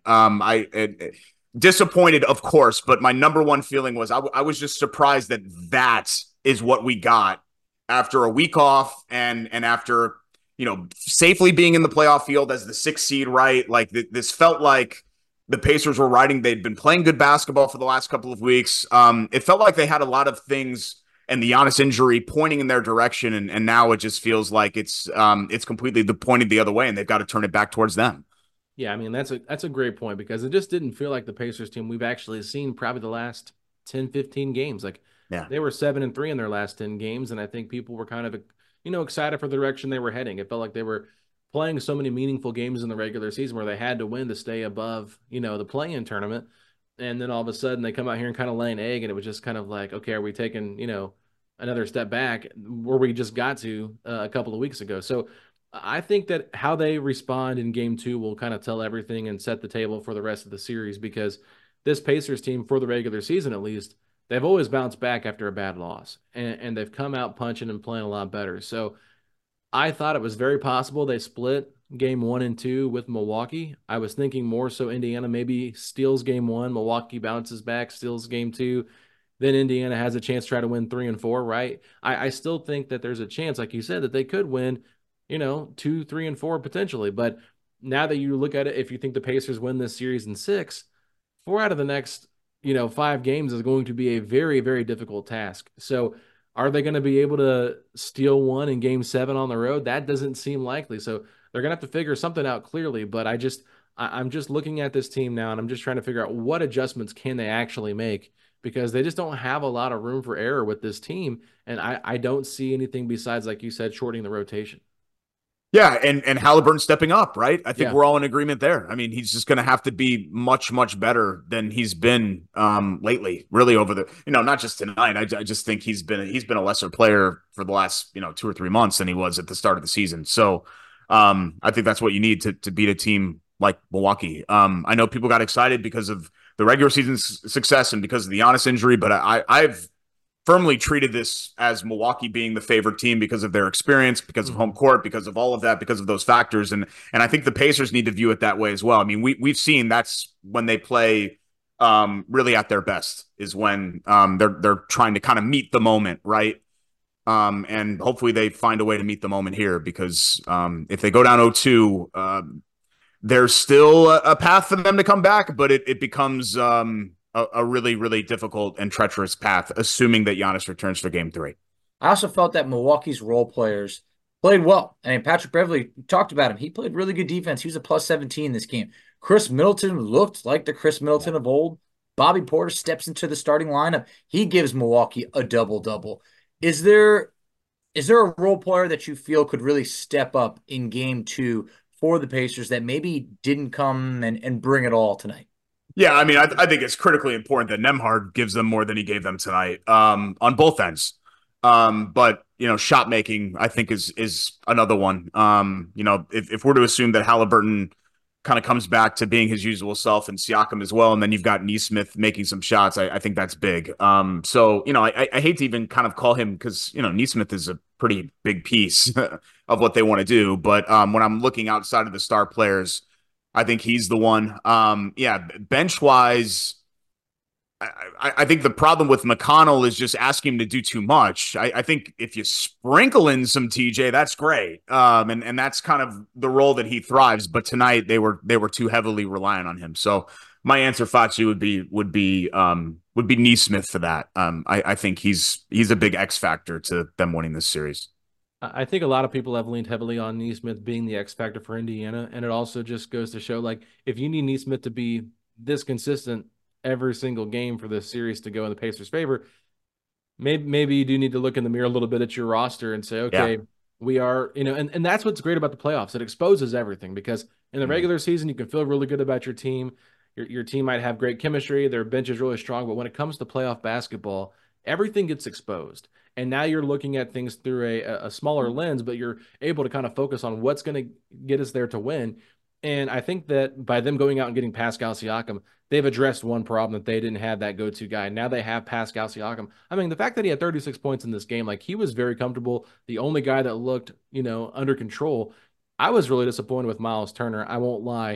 Disappointed, of course, but my number one feeling was I was just surprised that is what we got after a week off and after, safely being in the playoff field as the 6th seed, right? Like this felt like the Pacers were riding. They'd been playing good basketball for the last couple of weeks. It felt like they had a lot of things and the Giannis injury pointing in their direction. And now it just feels like it's completely pointed the other way and they've got to turn it back towards them. Yeah, I mean, that's a great point because it just didn't feel like the Pacers team we've actually seen probably the last 10, 15 games. Like, yeah, they were 7-3 in their last 10 games, and I think people were kind of, excited for the direction they were heading. It felt like they were playing so many meaningful games in the regular season where they had to win to stay above, the play-in tournament. And then all of a sudden they come out here and kind of lay an egg, and it was just kind of like, okay, are we taking, another step back where we just got to a couple of weeks ago? So I think that how they respond in game 2 will kind of tell everything and set the table for the rest of the series, because this Pacers team, for the regular season at least, they've always bounced back after a bad loss, and they've come out punching and playing a lot better. So I thought it was very possible they split game 1 and 2 with Milwaukee. I was thinking more so Indiana maybe steals game 1, Milwaukee bounces back, steals game 2, then Indiana has a chance to try to win 3 and 4, right? I still think that there's a chance, like you said, that they could win 2, 3, and 4 potentially. But now that you look at it, if you think the Pacers win this series in 6, 4 out of the next, 5 games is going to be a very, very difficult task. So are they going to be able to steal one in game 7 on the road? That doesn't seem likely. So they're going to have to figure something out clearly. But I'm just looking at this team now, and I'm just trying to figure out what adjustments can they actually make, because they just don't have a lot of room for error with this team. And I don't see anything besides, like you said, shortening the rotation. Yeah, and Halliburton stepping up, right? I think we're all in agreement there. I mean, he's just going to have to be much, much better than he's been lately, really over the, not just tonight. I just think he's been a lesser player for the last, 2 or 3 months than he was at the start of the season. So I think that's what you need to beat a team like Milwaukee. I know people got excited because of the regular season success and because of the Giannis injury, but I've firmly treated this as Milwaukee being the favored team because of their experience, because of home court, because of all of that, because of those factors. And I think the Pacers need to view it that way as well. I mean, we've seen that's when they play really at their best, is when they're trying to kind of meet the moment, right? And hopefully they find a way to meet the moment here, because if they go down 0-2, there's still a path for them to come back, but it becomes a really, really difficult and treacherous path, assuming that Giannis returns for game 3. I also felt that Milwaukee's role players played well. I mean, Patrick Beverley, talked about him. He played really good defense. He was a plus 17 this game. Chris Middleton looked like the Chris Middleton of old. Bobby Porter steps into the starting lineup. He gives Milwaukee a double-double. Is there a role player that you feel could really step up in game 2 for the Pacers that maybe didn't come and bring it all tonight? Yeah, I mean, I think it's critically important that Nembhard gives them more than he gave them tonight on both ends. But shot making, I think is another one. If we're to assume that Halliburton kind of comes back to being his usual self and Siakam as well, and then you've got Nesmith making some shots, I think that's big. I hate to even kind of call him, because Nesmith is a pretty big piece of what they want to do. But when I'm looking outside of the star players, I think he's the one. Bench wise, I think the problem with McConnell is just asking him to do too much. I think if you sprinkle in some TJ, that's great. And that's kind of the role that he thrives. But tonight they were too heavily reliant on him. So my answer, Facci, would be Nesmith for that. I think he's a big X factor to them winning this series. I think a lot of people have leaned heavily on Nesmith being the X factor for Indiana, and it also just goes to show, like, if you need Nesmith to be this consistent every single game for this series to go in the Pacers' favor, maybe you do need to look in the mirror a little bit at your roster and say, okay, we are, and that's what's great about the playoffs. It exposes everything, because in the regular season, you can feel really good about your team. Your team might have great chemistry. Their bench is really strong. But when it comes to playoff basketball, everything gets exposed. And now you're looking at things through a smaller lens, but you're able to kind of focus on what's going to get us there to win. And I think that by them going out and getting Pascal Siakam, they've addressed one problem that they didn't have that go-to guy. Now they have Pascal Siakam. I mean, the fact that he had 36 points in this game, like, he was very comfortable, the only guy that looked, under control. I was really disappointed with Miles Turner. I won't lie.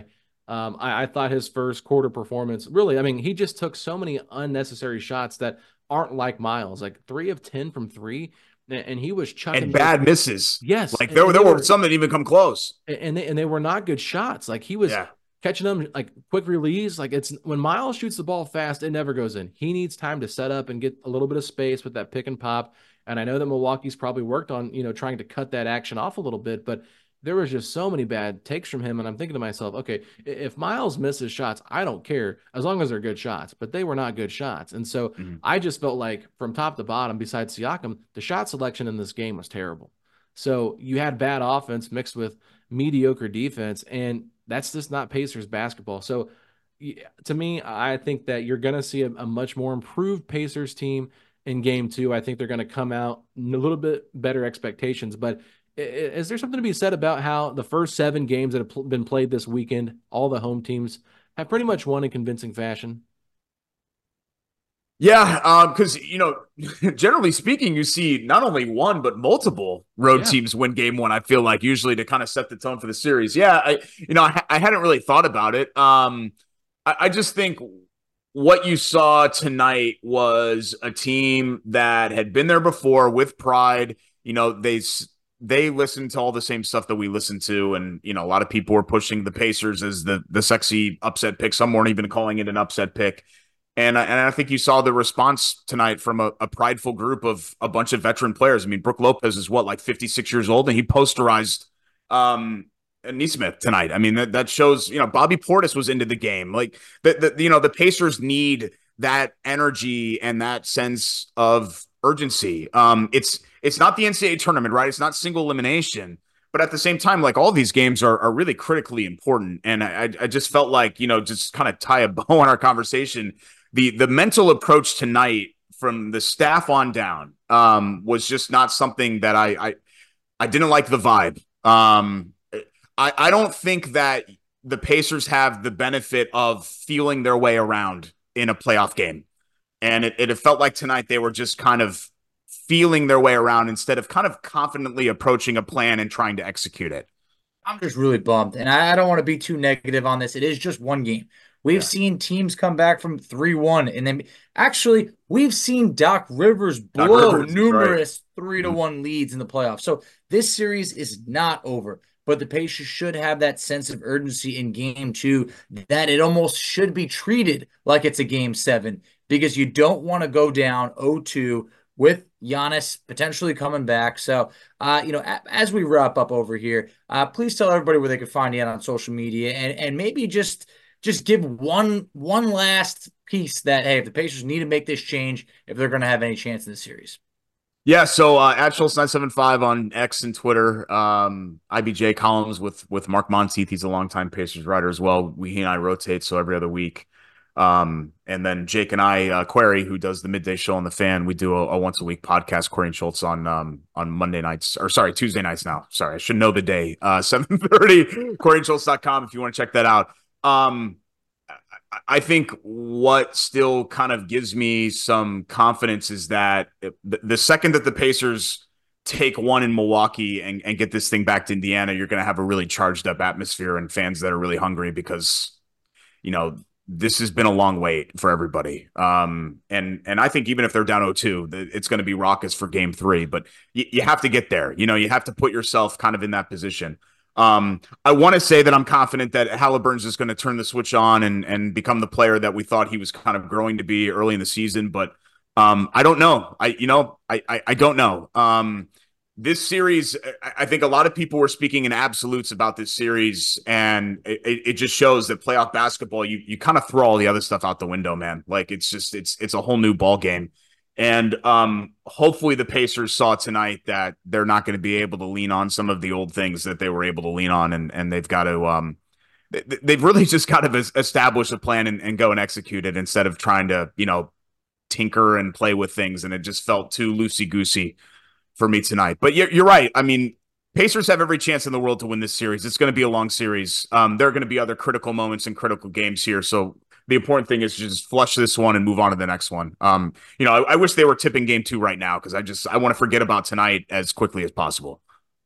I thought his first quarter performance, really, I mean, he just took so many unnecessary shots that aren't like Miles, like 3 of 10 from 3. And he was chucking and bad misses. Yes. Like there were some that even come close. And they were not good shots. Like, he was catching them, like, quick release. Like, it's when Miles shoots the ball fast, it never goes in. He needs time to set up and get a little bit of space with that pick and pop. And I know that Milwaukee's probably worked on, trying to cut that action off a little bit, but there was just so many bad takes from him. And I'm thinking to myself, okay, if Miles misses shots, I don't care as long as they're good shots, but they were not good shots. And so I just felt like from top to bottom, besides Siakam, the shot selection in this game was terrible. So you had bad offense mixed with mediocre defense, and that's just not Pacers basketball. So to me, I think that you're going to see a much more improved Pacers team in game 2. I think they're going to come out a little bit better expectations, but is there something to be said about how the first 7 games that have been played this weekend, all the home teams have pretty much won in convincing fashion? Yeah, because, generally speaking, you see not only one, but multiple road teams win game 1, I feel like, usually to kind of set the tone for the series. Yeah, I hadn't really thought about it. I just think what you saw tonight was a team that had been there before with pride. They listened to all the same stuff that we listened to. And, a lot of people were pushing the Pacers as the sexy upset pick. Some weren't even calling it an upset pick. And I think you saw the response tonight from a prideful group of a bunch of veteran players. I mean, Brook Lopez is 56 years old, and he posterized Nesmith tonight. I mean, that shows, Bobby Portis was into the game. Like, the Pacers need that energy and that sense of urgency. It's not the NCAA tournament, right? It's not single elimination, but at the same time, like, all these games are really critically important. And I just felt like, just kind of tie a bow on our conversation. The mental approach tonight from the staff on down was just not something that I didn't like the vibe. I don't think that the Pacers have the benefit of feeling their way around in a playoff game. And it felt like tonight they were just kind of feeling their way around instead of kind of confidently approaching a plan and trying to execute it. I'm just really bummed. And I don't want to be too negative on this. It is just one game. We've seen teams come back from 3-1. And then actually, we've seen Doc Rivers blow numerous 3-1 leads in the playoffs. So this series is not over. But the Pacers should have that sense of urgency in game 2 that it almost should be treated like it's a game 7, because you don't want to go down 0-2 with Giannis potentially coming back. So, as we wrap up over here, please tell everybody where they can find you on social media, and maybe just give one last piece that, hey, if the Pacers need to make this change, if they're going to have any chance in the series. Yeah, so at Schultz975 on X and Twitter, IBJ columns with Mark Monteith. He's a longtime Pacers writer as well. He and I rotate, so every other week. And then Jake and I, Query, who does the midday show on the Fan, we do a once a week podcast, Query and Schultz, on Monday nights, or sorry, Tuesday nights now. Sorry, I should know the day. 7:30, QueryandSchultz.com if you want to check that out. I think what still kind of gives me some confidence is that the second that the Pacers take one in Milwaukee and get this thing back to Indiana, you're going to have a really charged up atmosphere and fans that are really hungry because, this has been a long wait for everybody. And I think even if they're down 0-2, it's going to be raucous for game 3, but you have to get there. You have to put yourself kind of in that position. I want to say that I'm confident that Haliburton's just going to turn the switch on and become the player that we thought he was kind of growing to be early in the season, but I don't know. I don't know. This series, I think a lot of people were speaking in absolutes about this series, and it just shows that playoff basketball, you kind of throw all the other stuff out the window, man. Like it's a whole new ball game. And hopefully the Pacers saw tonight that they're not going to be able to lean on some of the old things that they were able to lean on, and they've got to they've really just got to establish a plan and go and execute it instead of trying to tinker and play with things. And it just felt too loosey-goosey for me tonight. But you're right. I mean, Pacers have every chance in the world to win this series. It's going to be a long series. There are going to be other critical moments and critical games here. So the important thing is to just flush this one and move on to the next one. I wish they were tipping game 2 right now because I want to forget about tonight as quickly as possible.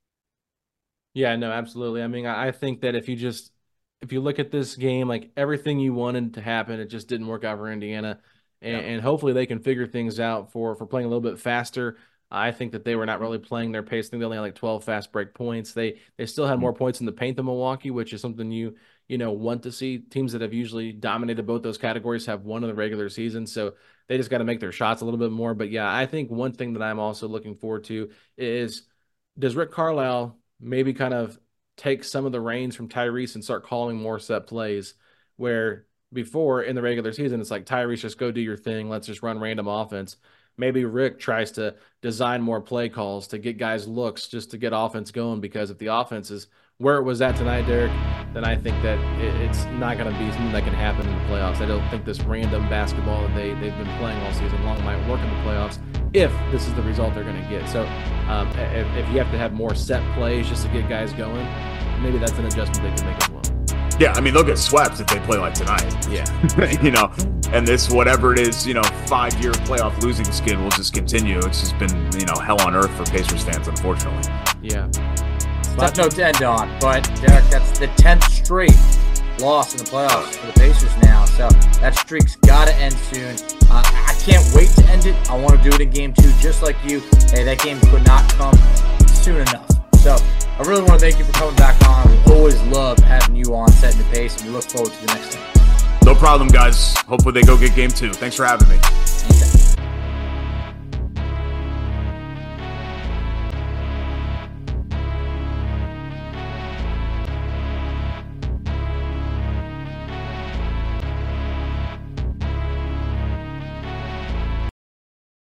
Yeah, no, absolutely. I mean, I think that if you look at this game, like everything you wanted to happen, it just didn't work out for Indiana. And hopefully they can figure things out for playing a little bit faster. I think that they were not really playing their pace. I think they only had like 12 fast break points. They still had more points in the paint than Milwaukee, which is something you want to see. Teams that have usually dominated both those categories have won in the regular season, so they just got to make their shots a little bit more. But yeah, I think one thing that I'm also looking forward to is, does Rick Carlisle maybe kind of take some of the reins from Tyrese and start calling more set plays, where before in the regular season it's like, Tyrese, just go do your thing, let's just run random offense. Maybe Rick tries to design more play calls to get guys looks just to get offense going, because if the offense is where it was at tonight, Derek, then I think that it's not going to be something that can happen in the playoffs. I don't think this random basketball that they've been playing all season long might work in the playoffs if this is the result they're going to get. So if you have to have more set plays just to get guys going, maybe that's an adjustment they can make as well. Yeah, I mean, they'll get swept if they play like tonight. Yeah. And this, whatever it is, 5-year playoff losing skid will just continue. It's just been, hell on earth for Pacers fans, unfortunately. Yeah. Tough note to end on, but Derek, that's the 10th straight loss in the playoffs for the Pacers now. So that streak's got to end soon. I can't wait to end it. I want to do it in game 2 just like you. Hey, that game could not come soon enough. So I really want to thank you for coming back on. We always love having you on, setting the pace, and we look forward to the next time. No problem, guys. Hopefully they go get game 2. Thanks for having me. Anytime.